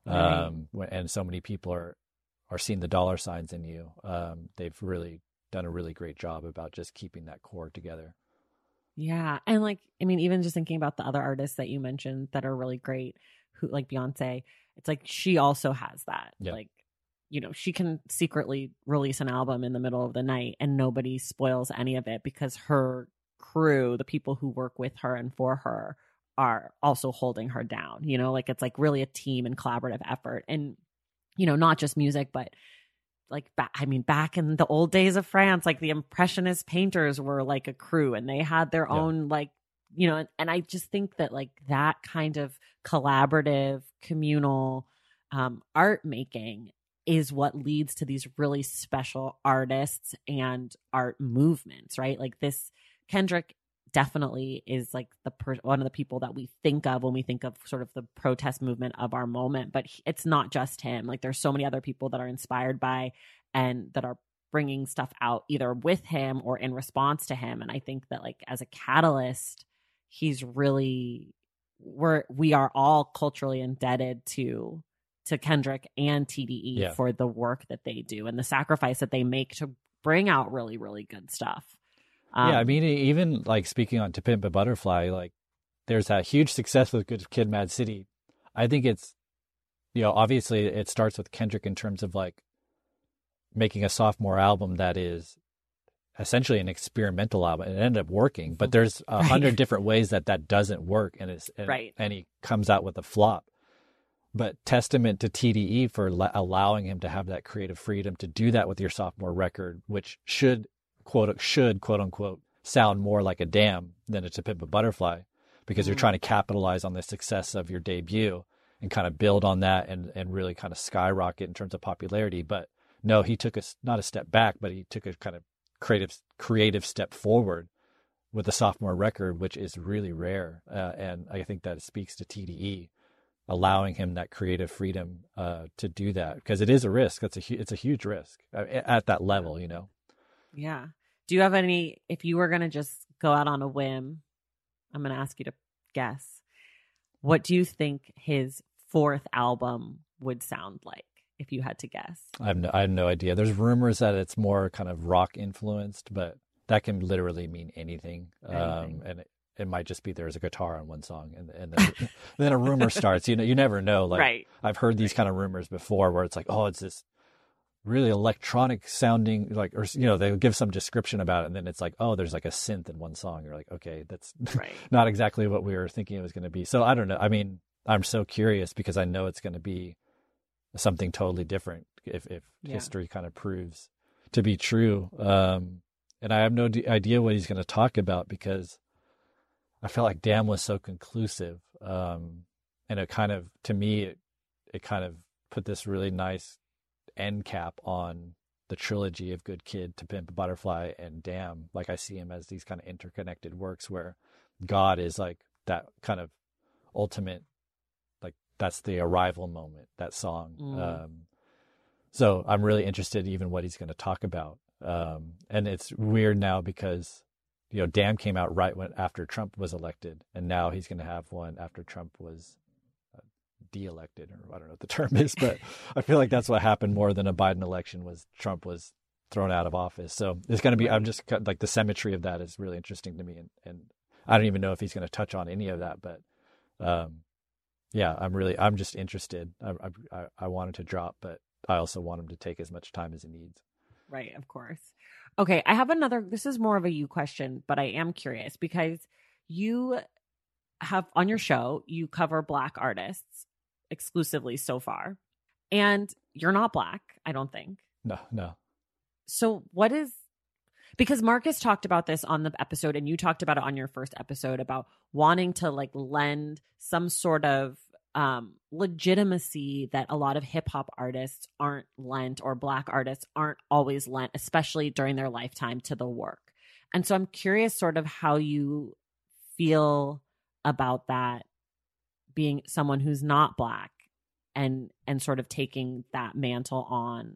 and so many people are seeing the dollar signs in you. They've really done a really great job about just keeping that core together. Yeah. And like, I mean, even just thinking about the other artists that you mentioned that are really great, who like Beyonce, it's like she also has that. Like, you know, she can secretly release an album in the middle of the night and nobody spoils any of it, because her crew, the people who work with her and for her, are also holding her down. You know, like it's like really a team and collaborative effort. And, you know, not just music, but like, back in the old days of France, like the Impressionist painters were like a crew, and they had their own, like, you know, and I just think that like that kind of collaborative, communal art making is what leads to these really special artists and art movements, right? Like this Kendrick definitely is like one of the people that we think of when we think of sort of the protest movement of our moment, but it's not just him. Like there's so many other people that are inspired by and that are bringing stuff out either with him or in response to him. And I think that like as a catalyst, he's really, we are all culturally indebted to to Kendrick and TDE Yeah. for the work that they do and the sacrifice that they make to bring out really, really good stuff. Yeah, I mean, even like speaking on To Pimp a Butterfly, like there's that huge success with Good Kid, Mad City. I think it's, obviously it starts with Kendrick in terms of like making a sophomore album that is essentially an experimental album. It ended up working, but there's 100 different ways that doesn't work, and and he comes out with a flop. But testament to TDE for allowing him to have that creative freedom to do that with your sophomore record, which should quote unquote sound more like a Damn than a To Pimp a Butterfly, because you're trying to capitalize on the success of your debut and kind of build on that and really kind of skyrocket in terms of popularity. But no, he took not a step back, but he took a kind of creative step forward with the sophomore record, which is really rare. And I think that speaks to TDE allowing him that creative freedom to do that, because it is a risk. It's a huge risk at that level, Yeah. Do you have any, if you were going to just go out on a whim, I'm going to ask you to guess, what do you think his fourth album would sound like if you had to guess? I have no idea. There's rumors that it's more kind of rock influenced, but that can literally mean anything. And it might just be there's a guitar on one song, and then a rumor starts. You never know. Like, right. I've heard these kind of rumors before, where it's like, oh, it's this really electronic sounding, like, or they'll give some description about it, and then it's like, oh, there's like a synth in one song. You're like, okay, that's not exactly what we were thinking it was going to be. So I don't know. I mean, I'm so curious because I know it's going to be something totally different if history kind of proves to be true. And I have no idea what he's going to talk about, because I felt like Damn was so conclusive. And it kind of, to me, it kind of put this really nice end cap on the trilogy of Good Kid, To Pimp a Butterfly, and Damn. Like, I see him as these kind of interconnected works where God is like that kind of ultimate, like that's the arrival moment, that song. So I'm really interested even what he's going to talk about. And it's weird now because, Damn came out right after Trump was elected, and now he's going to have one after Trump was de-elected, or I don't know what the term is, but I feel like that's what happened more than a Biden election, was Trump was thrown out of office. So it's going to be, I'm just like, the symmetry of that is really interesting to me. And I don't even know if he's going to touch on any of that, but, yeah, I'm just interested. I want him to drop, but I also want him to take as much time as he needs. Right, of course. Okay, I have another, this is more of a you question, but I am curious because you have on your show, you cover Black artists exclusively so far, and you're not Black, I don't think. No. So what is, because Marcus talked about this on the episode, and you talked about it on your first episode about wanting to like lend some sort of legitimacy that a lot of hip hop artists aren't lent, or Black artists aren't always lent, especially during their lifetime, to the work. And so I'm curious sort of how you feel about that, being someone who's not Black and sort of taking that mantle on.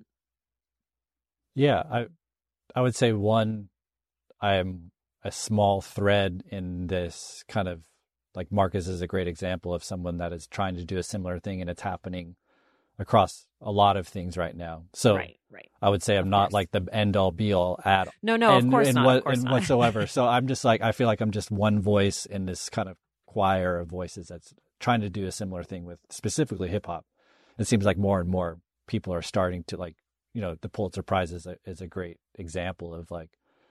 Yeah, I would say, one, I am a small thread in this kind of, like, Marcus is a great example of someone that is trying to do a similar thing, and it's happening across a lot of things right now. So right. I would say I'm not like the end all be all at no, of course not. Whatsoever. So I'm just like, I feel like I'm just one voice in this kind of choir of voices that's trying to do a similar thing with specifically hip hop. It seems like more and more people are starting to, like, the Pulitzer Prize is a great example of like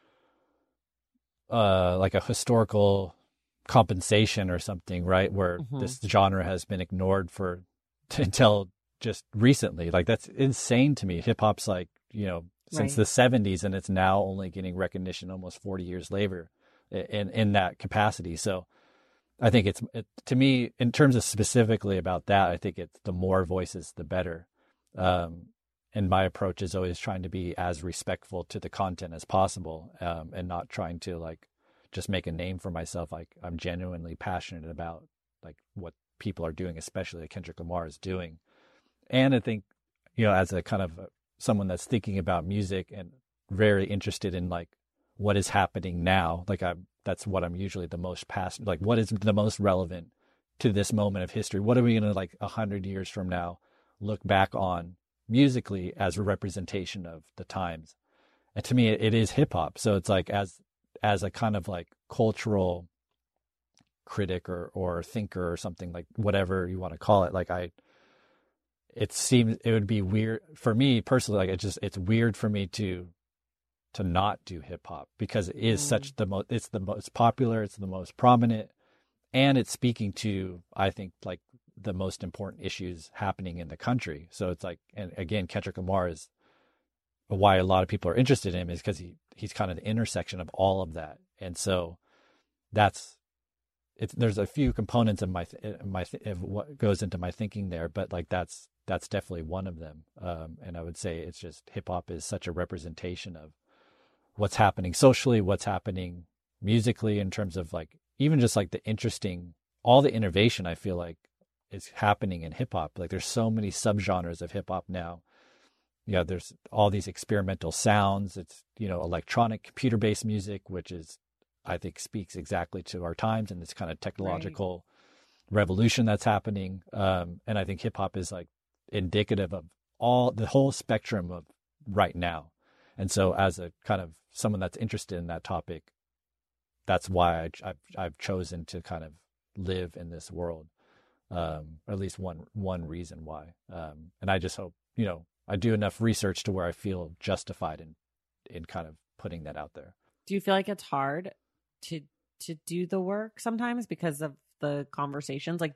a historical compensation or something, right? Where this genre has been ignored until just recently. Like, that's insane to me. Hip hop's like, since the 70s, and it's now only getting recognition almost 40 years later in that capacity. So I think it's to me, in terms of specifically about that, I think it's the more voices, the better. And my approach is always trying to be as respectful to the content as possible, and not trying to like just make a name for myself. Like, I'm genuinely passionate about like what people are doing, especially like Kendrick Lamar is doing. And I think, as a kind of someone that's thinking about music and very interested in like what is happening now, like that's what I'm usually the most passionate, like what is the most relevant to this moment of history? What are we going to, like 100 years from now? look back on musically as a representation of the times. And to me, it is hip hop. So it's like as a kind of like cultural critic or thinker or something, like whatever you want to call it. Like it seems it would be weird for me personally. Like it's weird for me to not do hip hop because it is such it's the most popular, it's the most prominent, and it's speaking to, I think, like the most important issues happening in the country. So it's like, and again, Kendrick Lamar is why a lot of people are interested in him, is because he's kind of the intersection of all of that. And so there's a few components of of what goes into my thinking there, but like that's definitely one of them. And I would say it's just hip hop is such a representation of what's happening socially, what's happening musically, in terms of like even just like all the innovation I feel like is happening in hip hop. Like there's so many subgenres of hip hop now. Yeah, there's all these experimental sounds. It's, electronic computer-based music, which is, I think, speaks exactly to our times and this kind of technological revolution that's happening. And I think hip hop is like indicative of the whole spectrum of right now. And so as a kind of someone that's interested in that topic, that's why I've chosen to kind of live in this world. At least one reason why. And I just hope, I do enough research to where I feel justified in kind of putting that out there. Do you feel like it's hard to do the work sometimes because of the conversations? Like,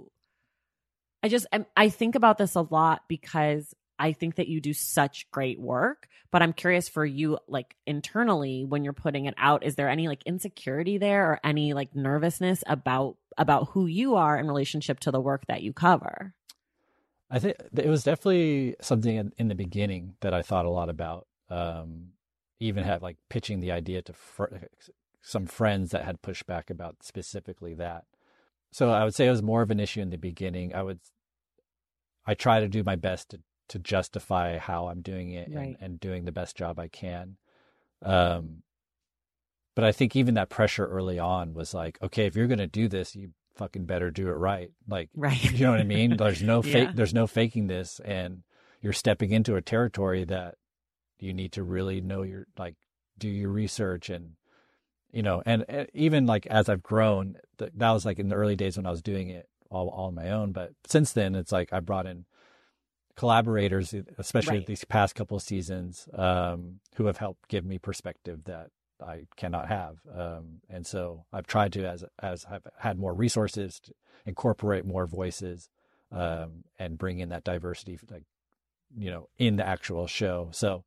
I think about this a lot because I think that you do such great work, but I'm curious for you, like internally when you're putting it out, is there any like insecurity there or any like nervousness about who you are in relationship to the work that you cover? I think it was definitely something in the beginning that I thought a lot about. Even had like pitching the idea to some friends that had pushed back about specifically that. So I would say it was more of an issue in the beginning. I try to do my best to justify how I'm doing it and doing the best job I can. But I think even that pressure early on was like, okay, if you're going to do this, you fucking better do it right. Like, you know what I mean? There's no there's no faking this, and you're stepping into a territory that you need to really know do your research and even like as I've grown, that was like in the early days when I was doing it all on my own. But since then, it's like I brought in collaborators, especially these past couple of seasons, who have helped give me perspective that I cannot have. And so I've tried to, as I've had more resources, to incorporate more voices, and bring in that diversity, like, in the actual show. So,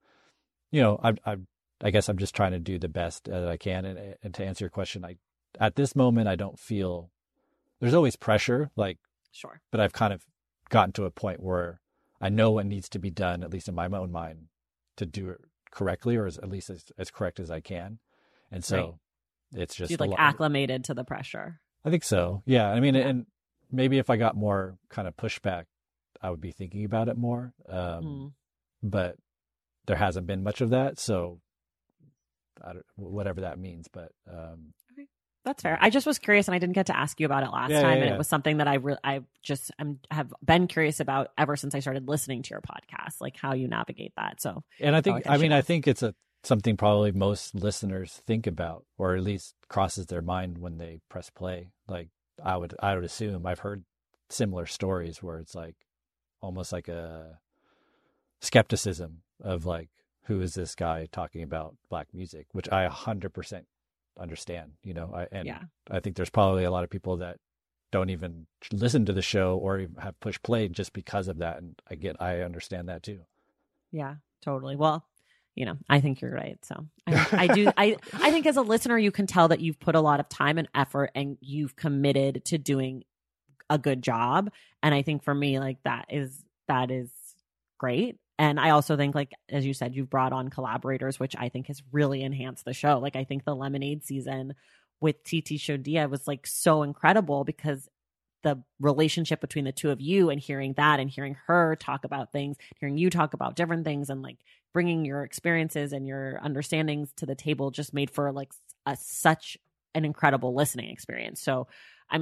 I guess I'm just trying to do the best that I can. And to answer your question, at this moment, I don't feel there's always pressure, like, sure, but I've kind of gotten to a point where I know what needs to be done, at least in my own mind, to do it correctly, or at least as correct as I can. And so it's just acclimated to the pressure. I think so. Yeah. I mean, and maybe if I got more kind of pushback, I would be thinking about it more. But there hasn't been much of that. So whatever that means, but, okay. That's fair. I just was curious, and I didn't get to ask you about it last time. And it was something that I have been curious about ever since I started listening to your podcast, like how you navigate that. So, and I think, I think it's something probably most listeners think about, or at least crosses their mind when they press play. Like I would assume I've heard similar stories where it's like almost like a skepticism of like, who is this guy talking about Black music, which I 100% understand, I think there's probably a lot of people that don't even listen to the show or even have pushed play just because of that. And I understand that too. Yeah, totally. Well, I think you're right. So I think as a listener, you can tell that you've put a lot of time and effort and you've committed to doing a good job. And I think for me, like that is great. And I also think, like, as you said, you've brought on collaborators, which I think has really enhanced the show. Like, I think the Lemonade season with Titi Shodiya was like so incredible because the relationship between the two of you and hearing that and hearing her talk about things, hearing you talk about different things and like bringing your experiences and your understandings to the table just made for like such an incredible listening experience. So, I mean,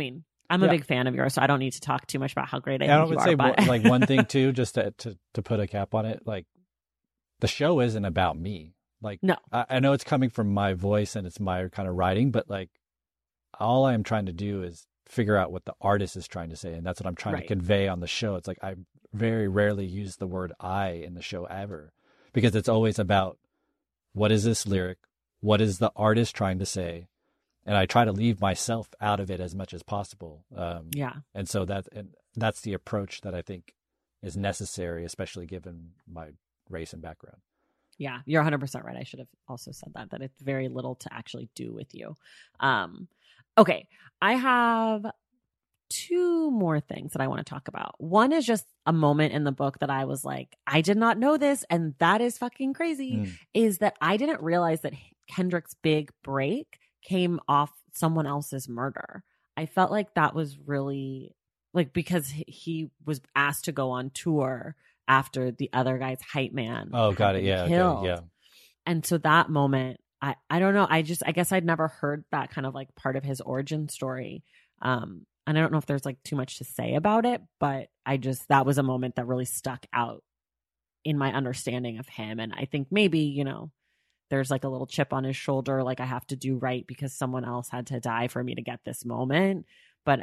I'm a big fan of yours, so I don't need to talk too much about how great I think I you would are. say But... like one thing too, just to put a cap on it, like the show isn't about me. Like, no, I know it's coming from my voice and it's my kind of writing, but like all I'm trying to do is figure out what the artist is trying to say. And that's what I'm trying to convey on the show. It's like, I very rarely use the word I in the show ever, because it's always about what is this lyric? What is the artist trying to say? And I try to leave myself out of it as much as possible. And so that's the approach that I think is necessary, especially given my race and background. Yeah, you're 100% right. I should have also said that it's very little to actually do with you. Okay, I have two more things that I want to talk about. One is just a moment in the book that I was like, I did not know this, and that is fucking crazy, is that I didn't realize that Kendrick's big break came off someone else's murder. I felt like that was really, like, because he was asked to go on tour after the other guy's hype man. Oh, got it. Yeah. Killed. Okay, yeah. And so that moment, I don't know. I guess I'd never heard that kind of like part of his origin story. And I don't know if there's like too much to say about it, but that was a moment that really stuck out in my understanding of him. And I think maybe, you know, there's like a little chip on his shoulder, like I have to do right because someone else had to die for me to get this moment. But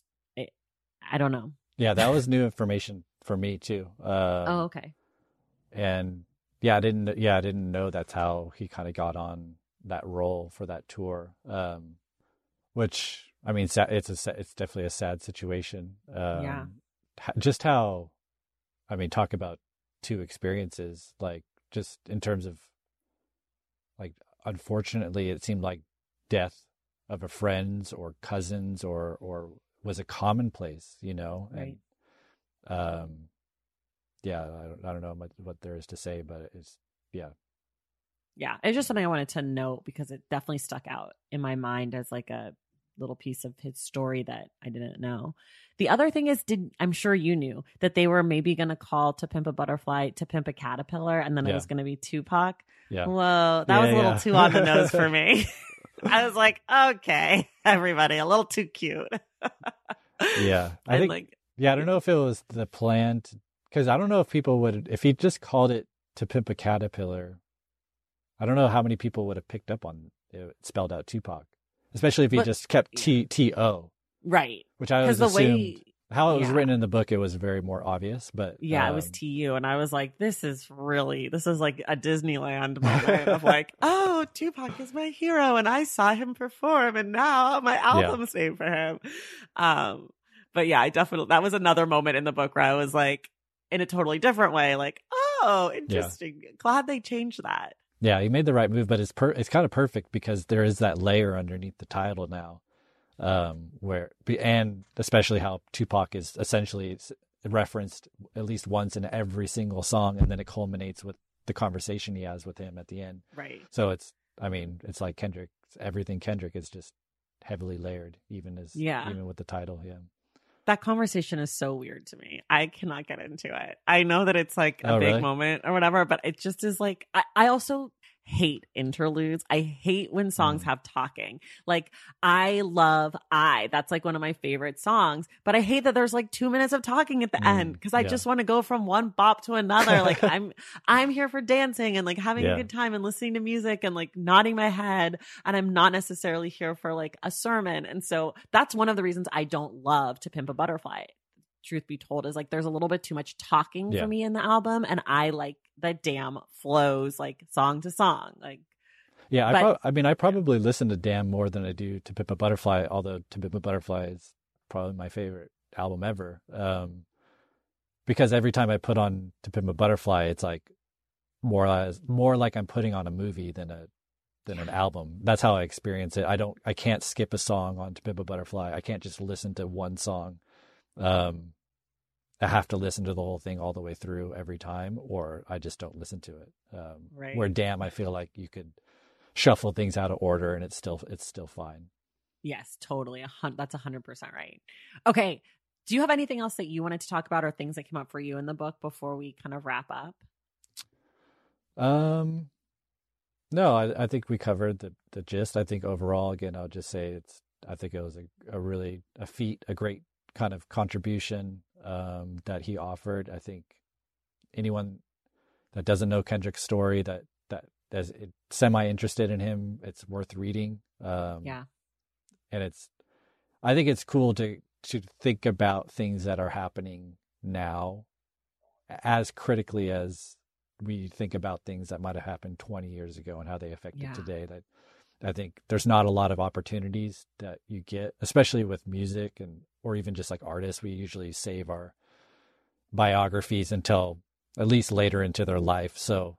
I don't know. Yeah, that was new information for me too. Oh, okay. And I didn't know that's how he kind of got on that role for that tour. Which, I mean, it's definitely a sad situation. Just how, I mean, talk about two experiences, like just in terms of, like, unfortunately, it seemed like death of a friend's or cousins or was a commonplace, you know? Right. And, I don't know what there is to say, but it's, yeah. Yeah, it's just something I wanted to note because it definitely stuck out in my mind as like a little piece of his story that I didn't know. The other thing is, I'm sure you knew that they were maybe going to call To Pimp a Butterfly To Pimp a Caterpillar, and then it was going to be Tupac. Yeah. Whoa, that was a little too on the nose for me. I was like, okay, everybody, a little too cute. Yeah, I don't know if it was the plan, because I don't know if people would, if he just called it To Pimp a Caterpillar, I don't know how many people would have picked up on it spelled out Tupac, especially if he just kept T-O. Right. Which I always assumed. How it was written in the book, it was very more obvious, but it was TU, and I was like, this is like a Disneyland moment of like, oh, Tupac is my hero, and I saw him perform, and now my album's named for him. But yeah, that was another moment in the book where I was like, in a totally different way, like, oh, interesting. Yeah. Glad they changed that. Yeah, he made the right move, but it's kind of perfect because there is that layer underneath the title now. And especially how Tupac is essentially referenced at least once in every single song, and then it culminates with the conversation he has with him at the end. Right. So it's like Kendrick. Everything Kendrick is just heavily layered, even with the title. Yeah. That conversation is so weird to me. I cannot get into it. I know that it's like a big moment or whatever, but it just is like, I also hate interludes. I hate when songs have talking. Like, I love that's like one of my favorite songs, but I hate that there's like 2 minutes of talking at the end because I just want to go from one bop to another. Like, I'm here for dancing and like having a good time and listening to music and like nodding my head, and I'm not necessarily here for like a sermon. And so that's one of the reasons I don't love To Pimp a Butterfly, truth be told, is like there's a little bit too much talking for me in the album, and I like the damn flows like song to song. Like, yeah, I probably listen to Damn more than I do To Pimp a Butterfly, although To Pimp a Butterfly is probably my favorite album ever. Because every time I put on To Pimp a Butterfly, it's like more like I'm putting on a movie than an album. That's how I experience it. I can't skip a song on To Pimp a Butterfly. I can't just listen to one song. I have to listen to the whole thing all the way through every time, or I just don't listen to it. Right. Where Damn, I feel like you could shuffle things out of order and it's still fine. Yes, totally. That's 100% right. Okay. Do you have anything else that you wanted to talk about or things that came up for you in the book before we kind of wrap up? No, I think we covered the gist. I think overall, again, I'll just say I think it was a great kind of contribution that he offered. I think anyone that doesn't know Kendrick's story, that is semi-interested in him, it's worth reading. And I think it's cool to think about things that are happening now as critically as we think about things that might have happened 20 years ago and how they affected today. That I think there's not a lot of opportunities that you get, especially with music or even just like artists. We usually save our biographies until at least later into their life. So,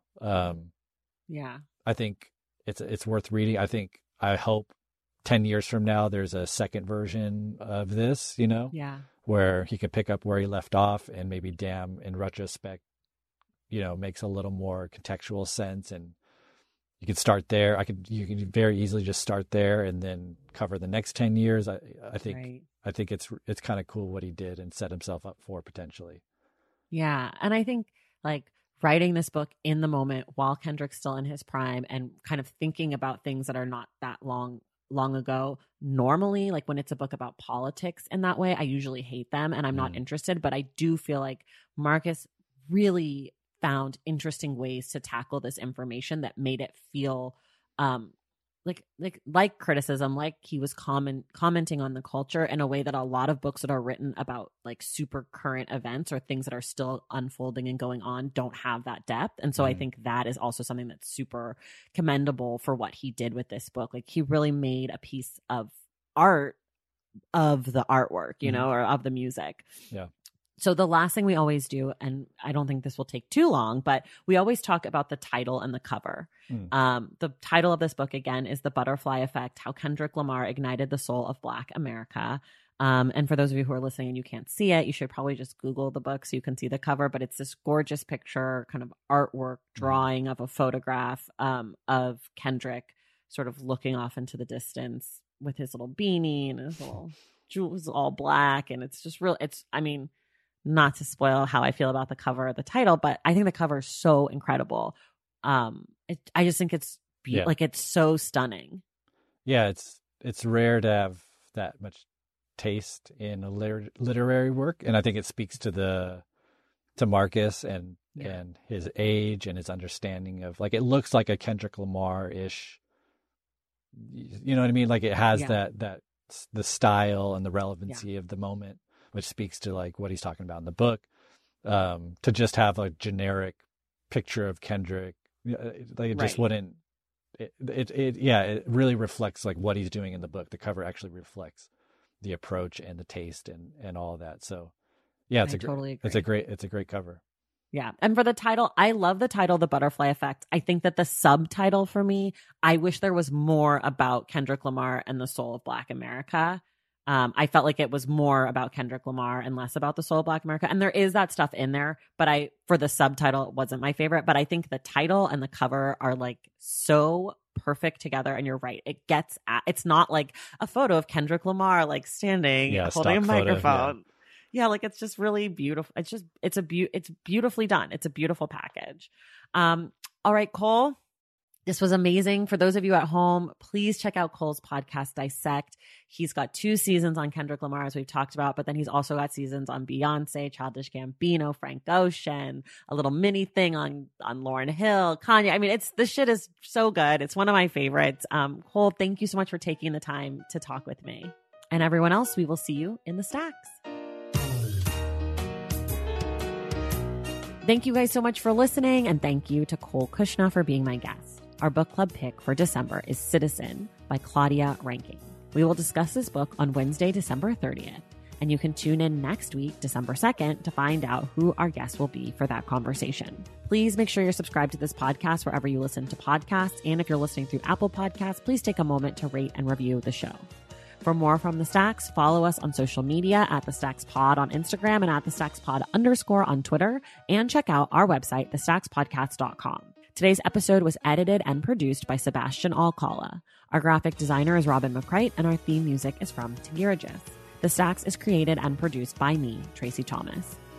I think it's worth reading. I hope 10 years from now, there's a second version of this, where he could pick up where he left off, and maybe Damn in retrospect, makes a little more contextual sense, and you could start there. You can very easily just start there and then cover the next 10 years. I think it's kind of cool what he did and set himself up for potentially. Yeah. And I think like writing this book in the moment while Kendrick's still in his prime and kind of thinking about things that are not that long ago. Normally, like when it's a book about politics in that way, I usually hate them and I'm not interested, but I do feel like Marcus really found interesting ways to tackle this information that made it feel like criticism, like he was commenting on the culture in a way that a lot of books that are written about like super current events or things that are still unfolding and going on don't have that depth. And so I think that is also something that's super commendable for what he did with this book. Like he really made a piece of art of the artwork, or of the music. Yeah. So the last thing we always do, and I don't think this will take too long, but we always talk about the title and the cover. The title of this book, again, is The Butterfly Effect: How Kendrick Lamar Ignited the Soul of Black America. And for those of you who are listening and you can't see it, you should probably just Google the book so you can see the cover. But it's this gorgeous picture, kind of artwork drawing of a photograph of Kendrick sort of looking off into the distance with his little beanie and his little jewels all black. And it's just not to spoil how I feel about the cover or the title, but I think the cover is so incredible. I just think it's it's so stunning. Yeah, it's rare to have that much taste in a literary work, and I think it speaks to Marcus and his age and his understanding of, like, it looks like a Kendrick Lamar-ish. You know what I mean? Like it has that the style and the relevancy of the moment, which speaks to like what he's talking about in the book. To just have a generic picture of Kendrick, like it just wouldn't. It really reflects like what he's doing in the book. The cover actually reflects the approach and the taste and all of that. So yeah, it's a great cover. Yeah. And for the title, I love the title, The Butterfly Effect. I think that the subtitle for me, I wish there was more about Kendrick Lamar and the soul of Black America. I felt like it was more about Kendrick Lamar and less about the soul of Black America. And there is that stuff in there, but for the subtitle, it wasn't my favorite. But I think the title and the cover are like so perfect together. And you're right. It's not like a photo of Kendrick Lamar, like standing, holding a microphone. Yeah, like it's just really beautiful. It's beautifully done. It's a beautiful package. All right, Cole, this was amazing. For those of you at home, please check out Cole's podcast, Dissect. He's got 2 seasons on Kendrick Lamar, as we've talked about, but then he's also got seasons on Beyonce, Childish Gambino, Frank Ocean, a little mini thing on Lauryn Hill, Kanye. I mean, this shit is so good. It's one of my favorites. Cole, thank you so much for taking the time to talk with me. And everyone else, we will see you in the stacks. Thank you guys so much for listening, and thank you to Cole Kushna for being my guest. Our book club pick for December is Citizen by Claudia Rankine. We will discuss this book on Wednesday, December 30th, and you can tune in next week, December 2nd, to find out who our guest will be for that conversation. Please make sure you're subscribed to this podcast wherever you listen to podcasts, and if you're listening through Apple Podcasts, please take a moment to rate and review the show. For more from The Stacks, follow us on social media at The Stacks Pod on Instagram and at The Stacks Pod _ on Twitter, and check out our website, thestackspodcast.com. Today's episode was edited and produced by Sebastian Alcala. Our graphic designer is Robin McCrite, and our theme music is from Tangira Gis. The Stacks is created and produced by me, Tracy Thomas.